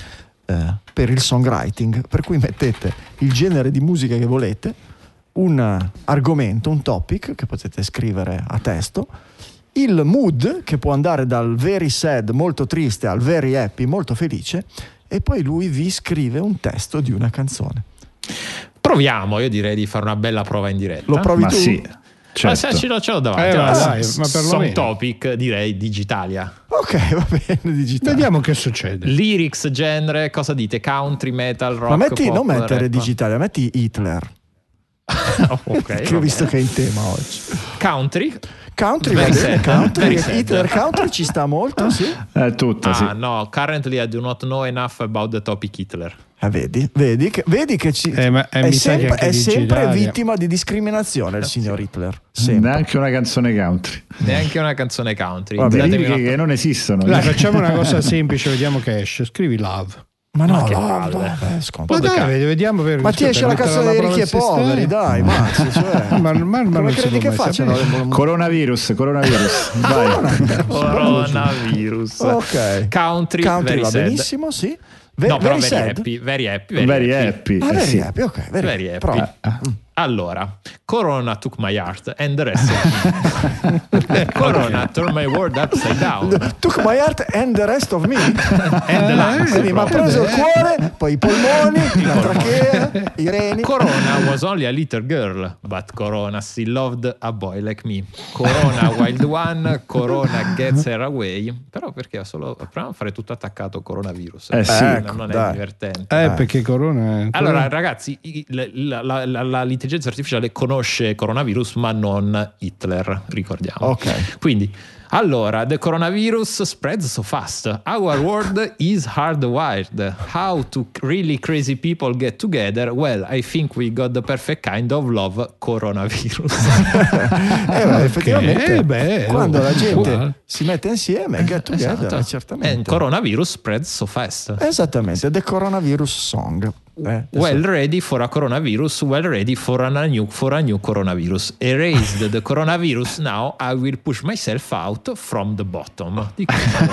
eh, per il songwriting, per cui mettete il genere di musica che volete, un argomento, un topic che potete scrivere a testo, il mood che può andare dal very sad, molto triste, al very happy, molto felice, e poi lui vi scrive un testo di una canzone. Proviamo, io direi di fare una bella prova in diretta. Lo provi Ma tu? sì, certo. Ma se ce l'ho, ce l'ho davanti. Eh, Allora, dai, s- ma perlomeno. song topic direi Digitalia. Ok, va bene, digitale. Vediamo che succede. Lyrics, genere, cosa dite? Country, metal, rock, Ma metti, pop, non mettere rap? digitale, metti Hitler, Ok, che ho va visto bene. che è in tema oggi. Country? Country, Very va bene, sad, country, very sad. Hitler country ci sta molto, sì. È tutto, Ah sì. no, currently I do not know enough about the topic Hitler. Eh, vedi, vedi che, vedi che ci, Eh, ma- eh, è, mi sa che sempre, anche è sempre digitale. vittima di discriminazione il signor Hitler. Sempre. Neanche una canzone country. Neanche una canzone country. Vabbè, Datemi Liriche una- che non esistono. Dai, facciamo una cosa semplice, vediamo che esce. Scrivi love. Ma no, Ma che no, palle. no, beh, Ma scontato. dai, vediamo per Ma ti per esce la mettere canzone dei prova ricchi e al sistema. poveri, dai, Max, cioè. Ma, ma, ma come non si credi può che mai facciano? sapere. Coronavirus, coronavirus. Vai. Coronavirus. Ok. Country, Country very va sad. benissimo, sì. Ve- No, però very very sad. happy, very happy, very, Very happy. happy. Ah, eh, very sì. happy, ok, very, Very happy. happy. Prova. Allora, Corona took my heart and the rest of me. Corona turned my world upside down. Took my heart and the rest of me. And the lungs, Quindi mi ha proprio. preso il cuore, poi i polmoni, la trachea, i reni. Corona was only a little girl, but Corona still loved a boy like me. Corona wild one, Corona gets her away. Però perché solo proviamo a fare tutto attaccato coronavirus? Eh sì. non, Ecco, non è dai. divertente. Eh, perché Corona. Allora, ragazzi, i- la, la- la- la- l'intelligenza artificiale conosce coronavirus, ma non Hitler, ricordiamo. Ok. Quindi, allora, the coronavirus spreads so fast. Our world is hardwired. How to really crazy people get together? Well, I think we got the perfect kind of love coronavirus. Eh, beh, effettivamente, Eh, beh, quando la gente uguale. si mette insieme, get together, Esatto. eh, certamente. And coronavirus spreads so fast. Esattamente, the coronavirus song. Eh, Well ready for a coronavirus, well ready for a new, for a new coronavirus. Erased the coronavirus, now I will push myself out from the bottom. Di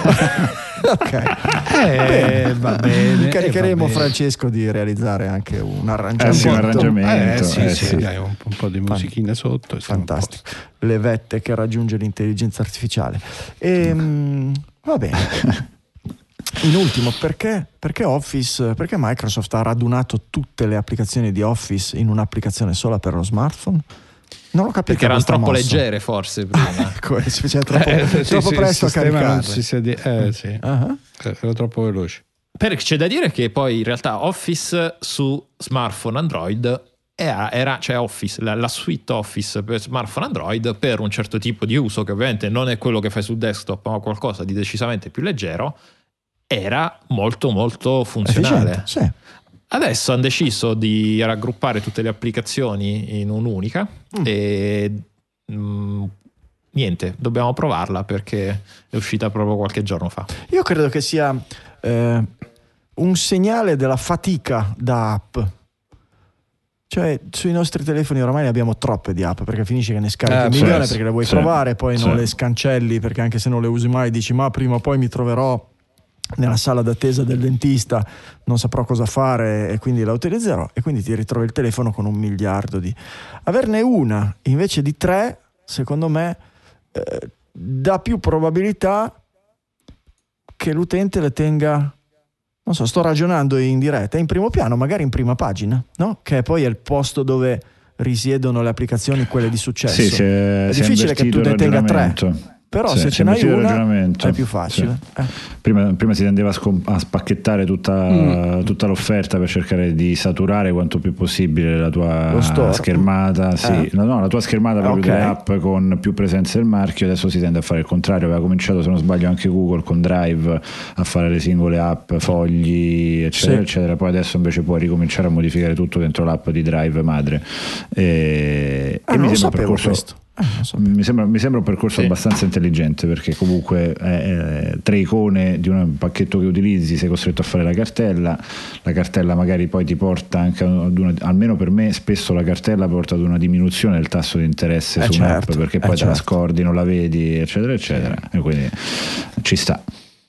ok. Eh, va bene. Caricheremo eh, va bene. Francesco di realizzare anche un Eh arrangiamento. sì, un arrangiamento. Eh, sì, eh, sì, sì. dai, un, un po' di musichina sotto. e siamo a Fantastico. Le vette che raggiunge l'intelligenza artificiale. Ehm, va bene. In ultimo, perché, perché Office, perché Microsoft ha radunato tutte le applicazioni di Office in un'applicazione sola per lo smartphone? Non l'ho capito. Perché erano questa troppo mossa. leggere, forse prima. Ecco, cioè, troppo, Eh, sì, troppo sì, presto a il sistema non caricarle. si sedi- eh, sì. Ah, Era troppo veloce. Perché c'è da dire che poi in realtà Office su smartphone Android era, era- cioè Office, la, la suite Office per smartphone Android per un certo tipo di uso che ovviamente non è quello che fai sul desktop ma qualcosa di decisamente più leggero, era molto molto funzionale. efficiente, sì. Adesso hanno deciso di raggruppare tutte le applicazioni in un'unica Mm. e mm, niente, dobbiamo provarla perché è uscita proprio qualche giorno fa. Io credo che sia eh, un segnale della fatica da app. Cioè, sui nostri telefoni oramai ne abbiamo troppe di app, perché finisce che ne scarichi Eh, un sì, milione sì, perché le vuoi sì, provare, poi non sì. le scancelli perché anche se non le usi mai dici ma prima o poi mi troverò nella sala d'attesa del dentista, non saprò cosa fare e quindi la utilizzerò, e quindi ti ritrovi il telefono con un miliardo di... Averne una invece di tre, secondo me, eh, dà più probabilità che l'utente le tenga, non so, sto ragionando in diretta, in primo piano, magari in prima pagina, no? Che poi è il posto dove risiedono le applicazioni, quelle di successo. Sì, si è, è si è difficile che tu invertito ne il tenga tre, ragionamento. però Sì, se si ce è n'hai invertito il una ragionamento. è più facile. Sì. Eh. Prima, prima si tendeva a, scom- a spacchettare tutta, Mm. tutta l'offerta per cercare di saturare quanto più possibile la tua Lo store. schermata, sì. Eh. no, no, la tua schermata proprio Ok. delle app con più presenza del marchio. Adesso si tende a fare il contrario. Aveva cominciato, se non sbaglio, anche Google con Drive a fare le singole app, fogli, eccetera, Sì. eccetera. Poi adesso invece puoi ricominciare a modificare tutto dentro l'app di Drive madre. E, Ah, e non mi lo sembra un sapevo percorso. questo. Eh, non sapevo. Mi sembra, mi sembra un percorso Sì. abbastanza intelligente, perché comunque eh, tre icone di un pacchetto che utilizzi, sei costretto a fare la cartella. La cartella magari poi ti porta anche ad una, almeno per me spesso la cartella porta ad una diminuzione del tasso di interesse Eh, su certo, un'app, perché eh, poi te la certo. scordi, non la vedi, eccetera eccetera, e quindi ci sta.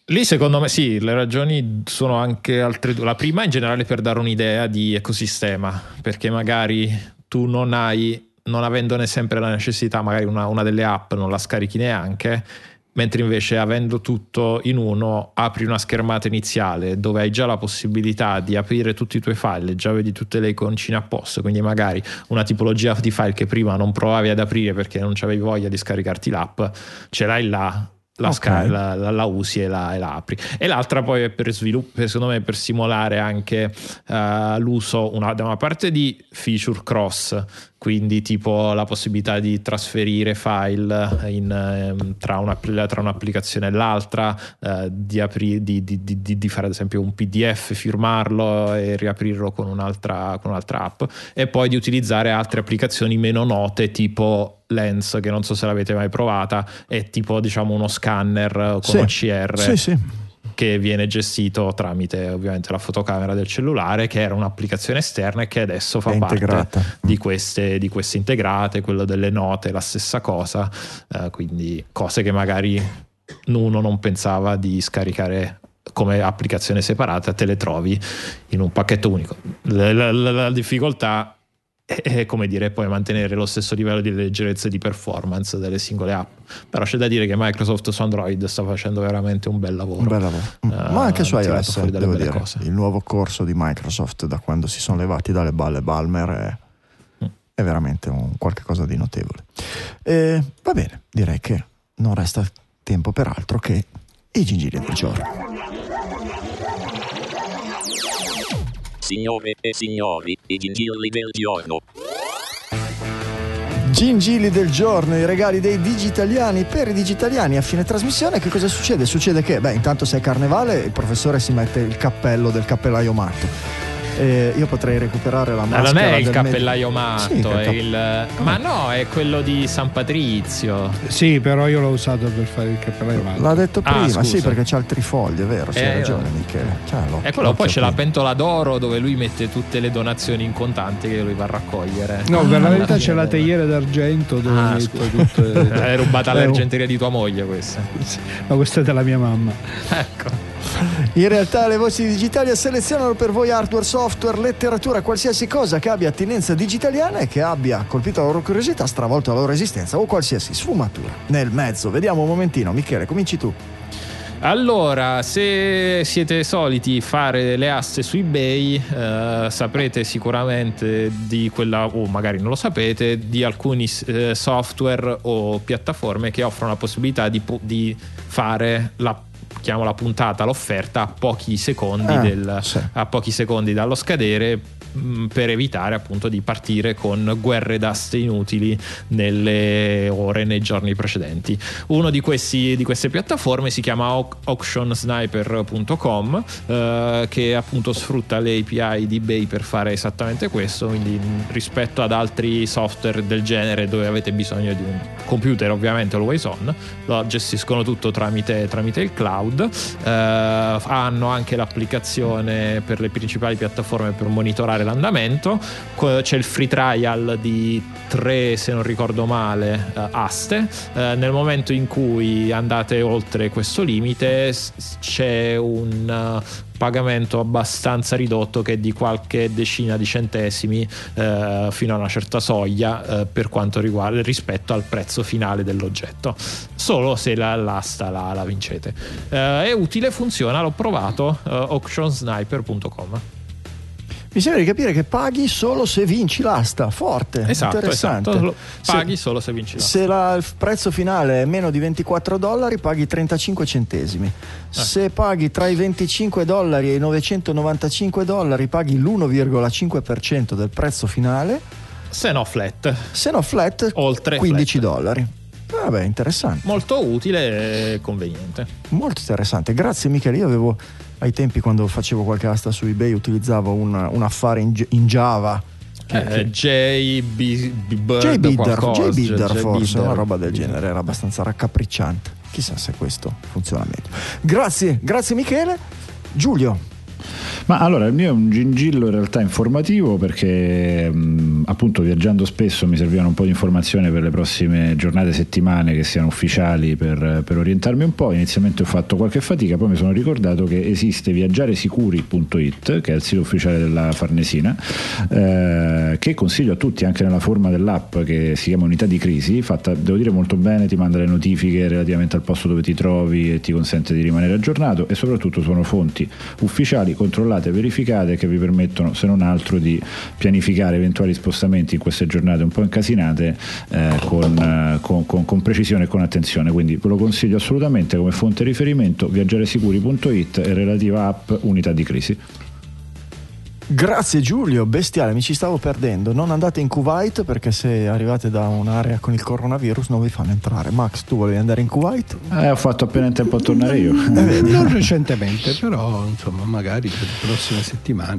Lì secondo me sì, le ragioni sono anche altre due. La prima in generale per dare un'idea di ecosistema, perché magari tu non hai, non avendone sempre la necessità, magari una, una delle app non la scarichi neanche, mentre invece avendo tutto in uno apri una schermata iniziale dove hai già la possibilità di aprire tutti i tuoi file, già vedi tutte le iconcine a posto, quindi magari una tipologia di file che prima non provavi ad aprire perché non avevi voglia di scaricarti l'app, ce l'hai là. La, okay. scar- la, la, la usi e la, e la apri. E l'altra poi è per sviluppare, secondo me, per simulare anche uh, l'uso una, da una parte di feature cross, quindi tipo la possibilità di trasferire file in, um, tra, una, tra un'applicazione e l'altra, uh, di, apri, di, di, di, di fare ad esempio un P D F, firmarlo e riaprirlo con un'altra, con un'altra app, e poi di utilizzare altre applicazioni meno note tipo Lens, che non so se l'avete mai provata, è tipo diciamo uno scanner con sì. O C R sì, sì. che viene gestito tramite ovviamente la fotocamera del cellulare, che era un'applicazione esterna e che adesso fa è parte integrata. di queste, di queste integrate. Quello delle note la stessa cosa, eh, quindi cose che magari uno non pensava di scaricare come applicazione separata, te le trovi in un pacchetto unico. La, la, la, la difficoltà è, come dire, poi mantenere lo stesso livello di leggerezza e di performance delle singole app, però c'è da dire che Microsoft su Android sta facendo veramente un bel lavoro, un bel lavoro. Uh, ma anche su tirato iOS fuori delle devo belle dire cose. Il nuovo corso di Microsoft da quando si sono levati dalle balle Balmer è, mm. è veramente un qualche cosa di notevole. E, va bene, direi che non resta tempo per altro che i gingilli del giorno. Signore e signori, i gingilli del giorno. Gingilli del giorno, i regali dei digitaliani per i digitaliani a fine trasmissione. Che cosa succede? Succede che, beh, intanto se è carnevale il professore si mette il cappello del cappellaio matto. Eh, io potrei recuperare la maschera. Ma non è il del cappellaio med- matto, sì, è cap- il... ma no, è quello di San Patrizio. Sì, però io l'ho usato per fare il cappellaio matto. L'ha detto Ah, prima, scusa. sì, perché c'ha il trifoglio, è vero, c'hai Eh, ragione Michele. C'ha l'occhio- E quello poi l'occhio c'è la pieno. pentola d'oro dove lui mette tutte le donazioni in contanti che lui va a raccogliere. No, per la Alla verità fine c'è la del- teiera d'argento dove Ah, metto scusa. tutte... È rubata Eh, all'argenteria di tua moglie questa. No, questa è della mia mamma. Ecco. In realtà le voci digitali selezionano per voi hardware, software, letteratura, qualsiasi cosa che abbia attinenza digitaliana e che abbia colpito la loro curiosità, stravolto la loro esistenza o qualsiasi sfumatura nel mezzo. Vediamo un momentino, Michele, cominci tu. Allora, se siete soliti fare le aste su eBay, eh, saprete sicuramente di quella, o magari non lo sapete, di alcuni eh, software o piattaforme che offrono la possibilità di, di fare la chiamo la puntata, l'offerta a pochi secondi ah, del, sì. a pochi secondi dallo scadere, mh, per evitare appunto di partire con guerre d'aste inutili nelle ore, nei giorni precedenti. Uno di questi di queste piattaforme si chiama auction sniper punto com, eh, che appunto sfrutta le A P I di eBay per fare esattamente questo, quindi rispetto ad altri software del genere dove avete bisogno di un computer ovviamente always on, lo gestiscono tutto tramite, tramite il cloud. Uh, hanno anche l'applicazione per le principali piattaforme per monitorare l'andamento. C'è il free trial di tre, se non ricordo male, uh, aste. Uh, nel momento in cui andate oltre questo limite c'è un uh, pagamento abbastanza ridotto che è di qualche decina di centesimi eh, fino a una certa soglia eh, per quanto riguarda rispetto al prezzo finale dell'oggetto, solo se la, l'asta la, la vincete. Eh, è utile, funziona, l'ho provato. eh, auction sniper punto com. Mi sembra di capire che paghi solo se vinci l'asta. Forte, Esatto, interessante. esatto. Paghi se, solo se vinci l'asta. Se la, il prezzo finale è meno di ventiquattro dollari, paghi trentacinque centesimi. Eh. Se paghi tra i venticinque dollari e i novecentonovantacinque dollari, paghi l'uno virgola cinque per cento del prezzo finale. Se no flat. Se no flat, oltre quindici flat. dollari. Vabbè, interessante. Molto utile e conveniente. Molto interessante. Grazie Michele. Io avevo, ai tempi quando facevo qualche asta su eBay, utilizzavo un, un affare in, in Java. Eh, J J-Bidder, J-Bidder, J-Bidder forse, una roba del genere, era abbastanza raccapricciante. Chissà se questo funziona meglio. Grazie, grazie Michele. Giulio. Ma allora il mio è un gingillo in realtà informativo, perché mh, appunto viaggiando spesso mi servivano un po' di informazione per le prossime giornate, settimane che siano ufficiali, per, per orientarmi un po'. Inizialmente ho fatto qualche fatica, poi mi sono ricordato che esiste viaggiaresicuri punto it, che è il sito ufficiale della Farnesina, eh, che consiglio a tutti anche nella forma dell'app, che si chiama Unità di Crisi, fatta devo dire molto bene, ti manda le notifiche relativamente al posto dove ti trovi e ti consente di rimanere aggiornato, e soprattutto sono fonti ufficiali, controllate, verificate, che vi permettono se non altro di pianificare eventuali spostamenti in queste giornate un po' incasinate eh, con, eh, con, con, con precisione e con attenzione. Quindi ve lo consiglio assolutamente come fonte riferimento, viaggiaresicuri punto it e relativa app Unità di Crisi. Grazie Giulio, bestiale, mi ci stavo perdendo. Non andate in Kuwait, perché se arrivate da un'area con il coronavirus non vi fanno entrare. Max, tu volevi andare in Kuwait? Eh, ho fatto appena in tempo a tornare io. Eh, non recentemente, però insomma magari per le prossime settimane.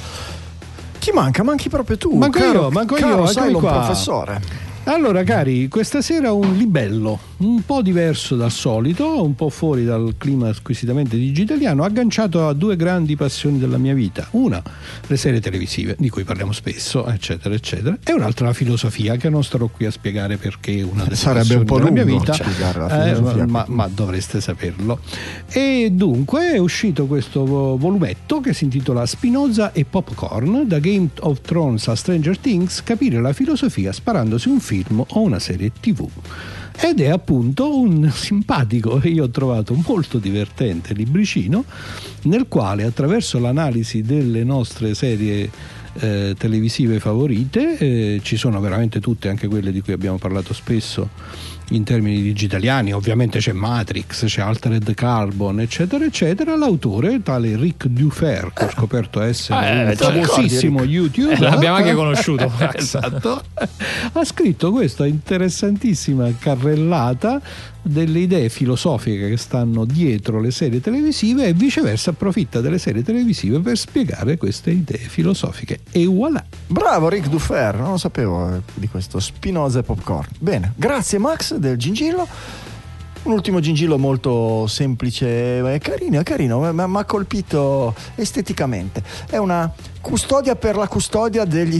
Chi manca? Manchi proprio tu. Manco caro, io, manco caro io, Cylon qua. professore. Allora cari, questa sera un libello un po' diverso dal solito, un po' fuori dal clima squisitamente digitaliano, agganciato a due grandi passioni della mia vita. Una, le serie televisive, di cui parliamo spesso, eccetera eccetera, e un'altra la filosofia, che non starò qui a spiegare perché è una delle Sarebbe passioni un po' della mia lungo vita, spiegare la eh, filosofia. ma, ma dovreste saperlo. E dunque è uscito questo volumetto che si intitola Spinoza e Popcorn, da Game of Thrones a Stranger Things, capire la filosofia sparandosi un film o una serie tv. Ed è appunto un simpatico, e io ho trovato molto divertente, libricino nel quale, attraverso l'analisi delle nostre serie eh, televisive favorite, eh, ci sono veramente tutte, anche quelle di cui abbiamo parlato spesso in termini digitaliani, ovviamente c'è Matrix, c'è Altered Carbon, eccetera eccetera. L'autore, tale Rick Dufer, che ho scoperto essere eh, un famosissimo YouTuber, eh, l'abbiamo anche conosciuto. esatto, ha scritto questa interessantissima carrellata delle idee filosofiche che stanno dietro le serie televisive, e viceversa approfitta delle serie televisive per spiegare queste idee filosofiche. E voilà. Bravo Rick Dufer, non lo sapevo di questo Spinoza e Popcorn. Bene, grazie Max del gingillo. Un ultimo gingillo molto semplice e carino, è carino, ma mi ha colpito esteticamente. È una custodia per la custodia degli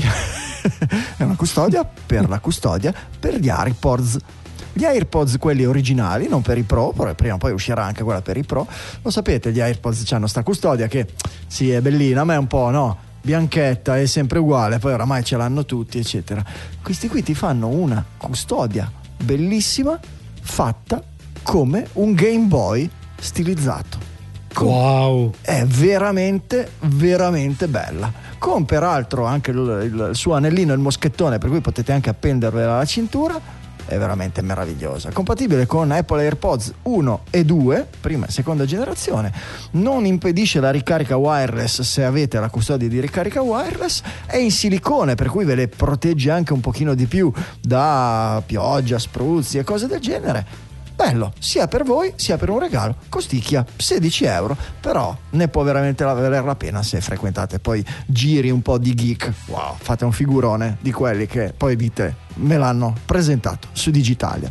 è una custodia per la custodia per gli AirPods. Gli AirPods, quelli originali, non per i Pro, però prima o poi uscirà anche quella per i Pro. Lo sapete, gli AirPods hanno sta custodia che sì, è bellina, ma è un po', no, bianchetta, è sempre uguale, poi oramai ce l'hanno tutti, eccetera. Questi qui ti fanno una custodia bellissima, fatta come un Game Boy stilizzato. Con... Wow! È veramente, veramente bella. Con peraltro anche il, il, il suo anellino, il moschettone, per cui potete anche appendervela alla cintura. È veramente meravigliosa, compatibile con Apple AirPods uno e due, prima e seconda generazione, non impedisce la ricarica wireless se avete la custodia di ricarica wireless, è in silicone, per cui ve le protegge anche un pochino di più da pioggia, spruzzi e cose del genere. Bello, sia per voi sia per un regalo. Costicchia sedici euro, però ne può veramente valer la pena se frequentate poi giri un po' di geek. Wow, fate un figurone di quelli che poi dite me l'hanno presentato su Digitalia.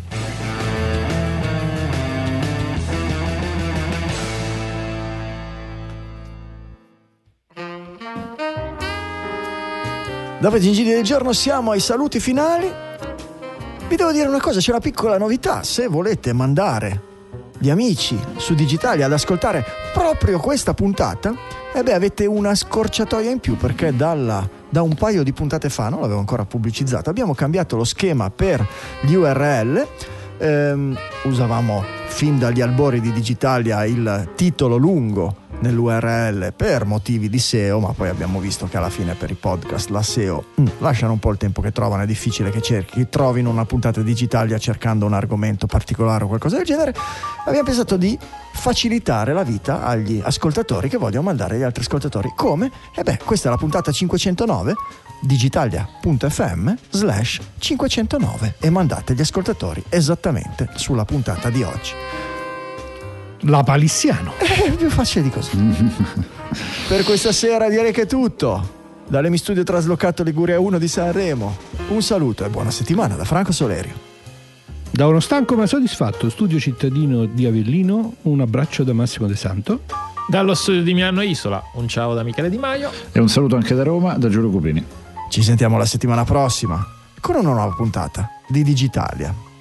Dopo i gingilli del giorno siamo ai saluti finali. Vi devo dire una cosa, c'è una piccola novità: se volete mandare gli amici su Digitalia ad ascoltare proprio questa puntata, e beh, avete una scorciatoia in più, perché dalla, da un paio di puntate fa, non l'avevo ancora pubblicizzato, abbiamo cambiato lo schema per gli U R L. Ehm, usavamo fin dagli albori di Digitalia il titolo lungo nell'U R L per motivi di S E O, ma poi abbiamo visto che alla fine per i podcast la S E O mm, lasciano un po' il tempo che trovano, è difficile che cerchi, trovino una puntata di Digitalia cercando un argomento particolare o qualcosa del genere. Abbiamo pensato di facilitare la vita agli ascoltatori che vogliono mandare agli altri ascoltatori. Come? E beh, questa è la puntata cinquecentonove, digitalia.fm slash cinquecentonove, e mandate gli ascoltatori esattamente sulla puntata di oggi. La Palissiano. È più facile di così. Per questa sera direi che è tutto. Dall'Emi Studio traslocato Liguria uno di Sanremo, un saluto e buona settimana da Franco Solerio. Da uno stanco ma soddisfatto studio cittadino di Avellino, un abbraccio da Massimo De Santo. Dallo studio di Milano Isola, un ciao da Michele Di Maio. E un saluto anche da Roma, da Giulio Cupini. Ci sentiamo la settimana prossima con una nuova puntata di Digitalia.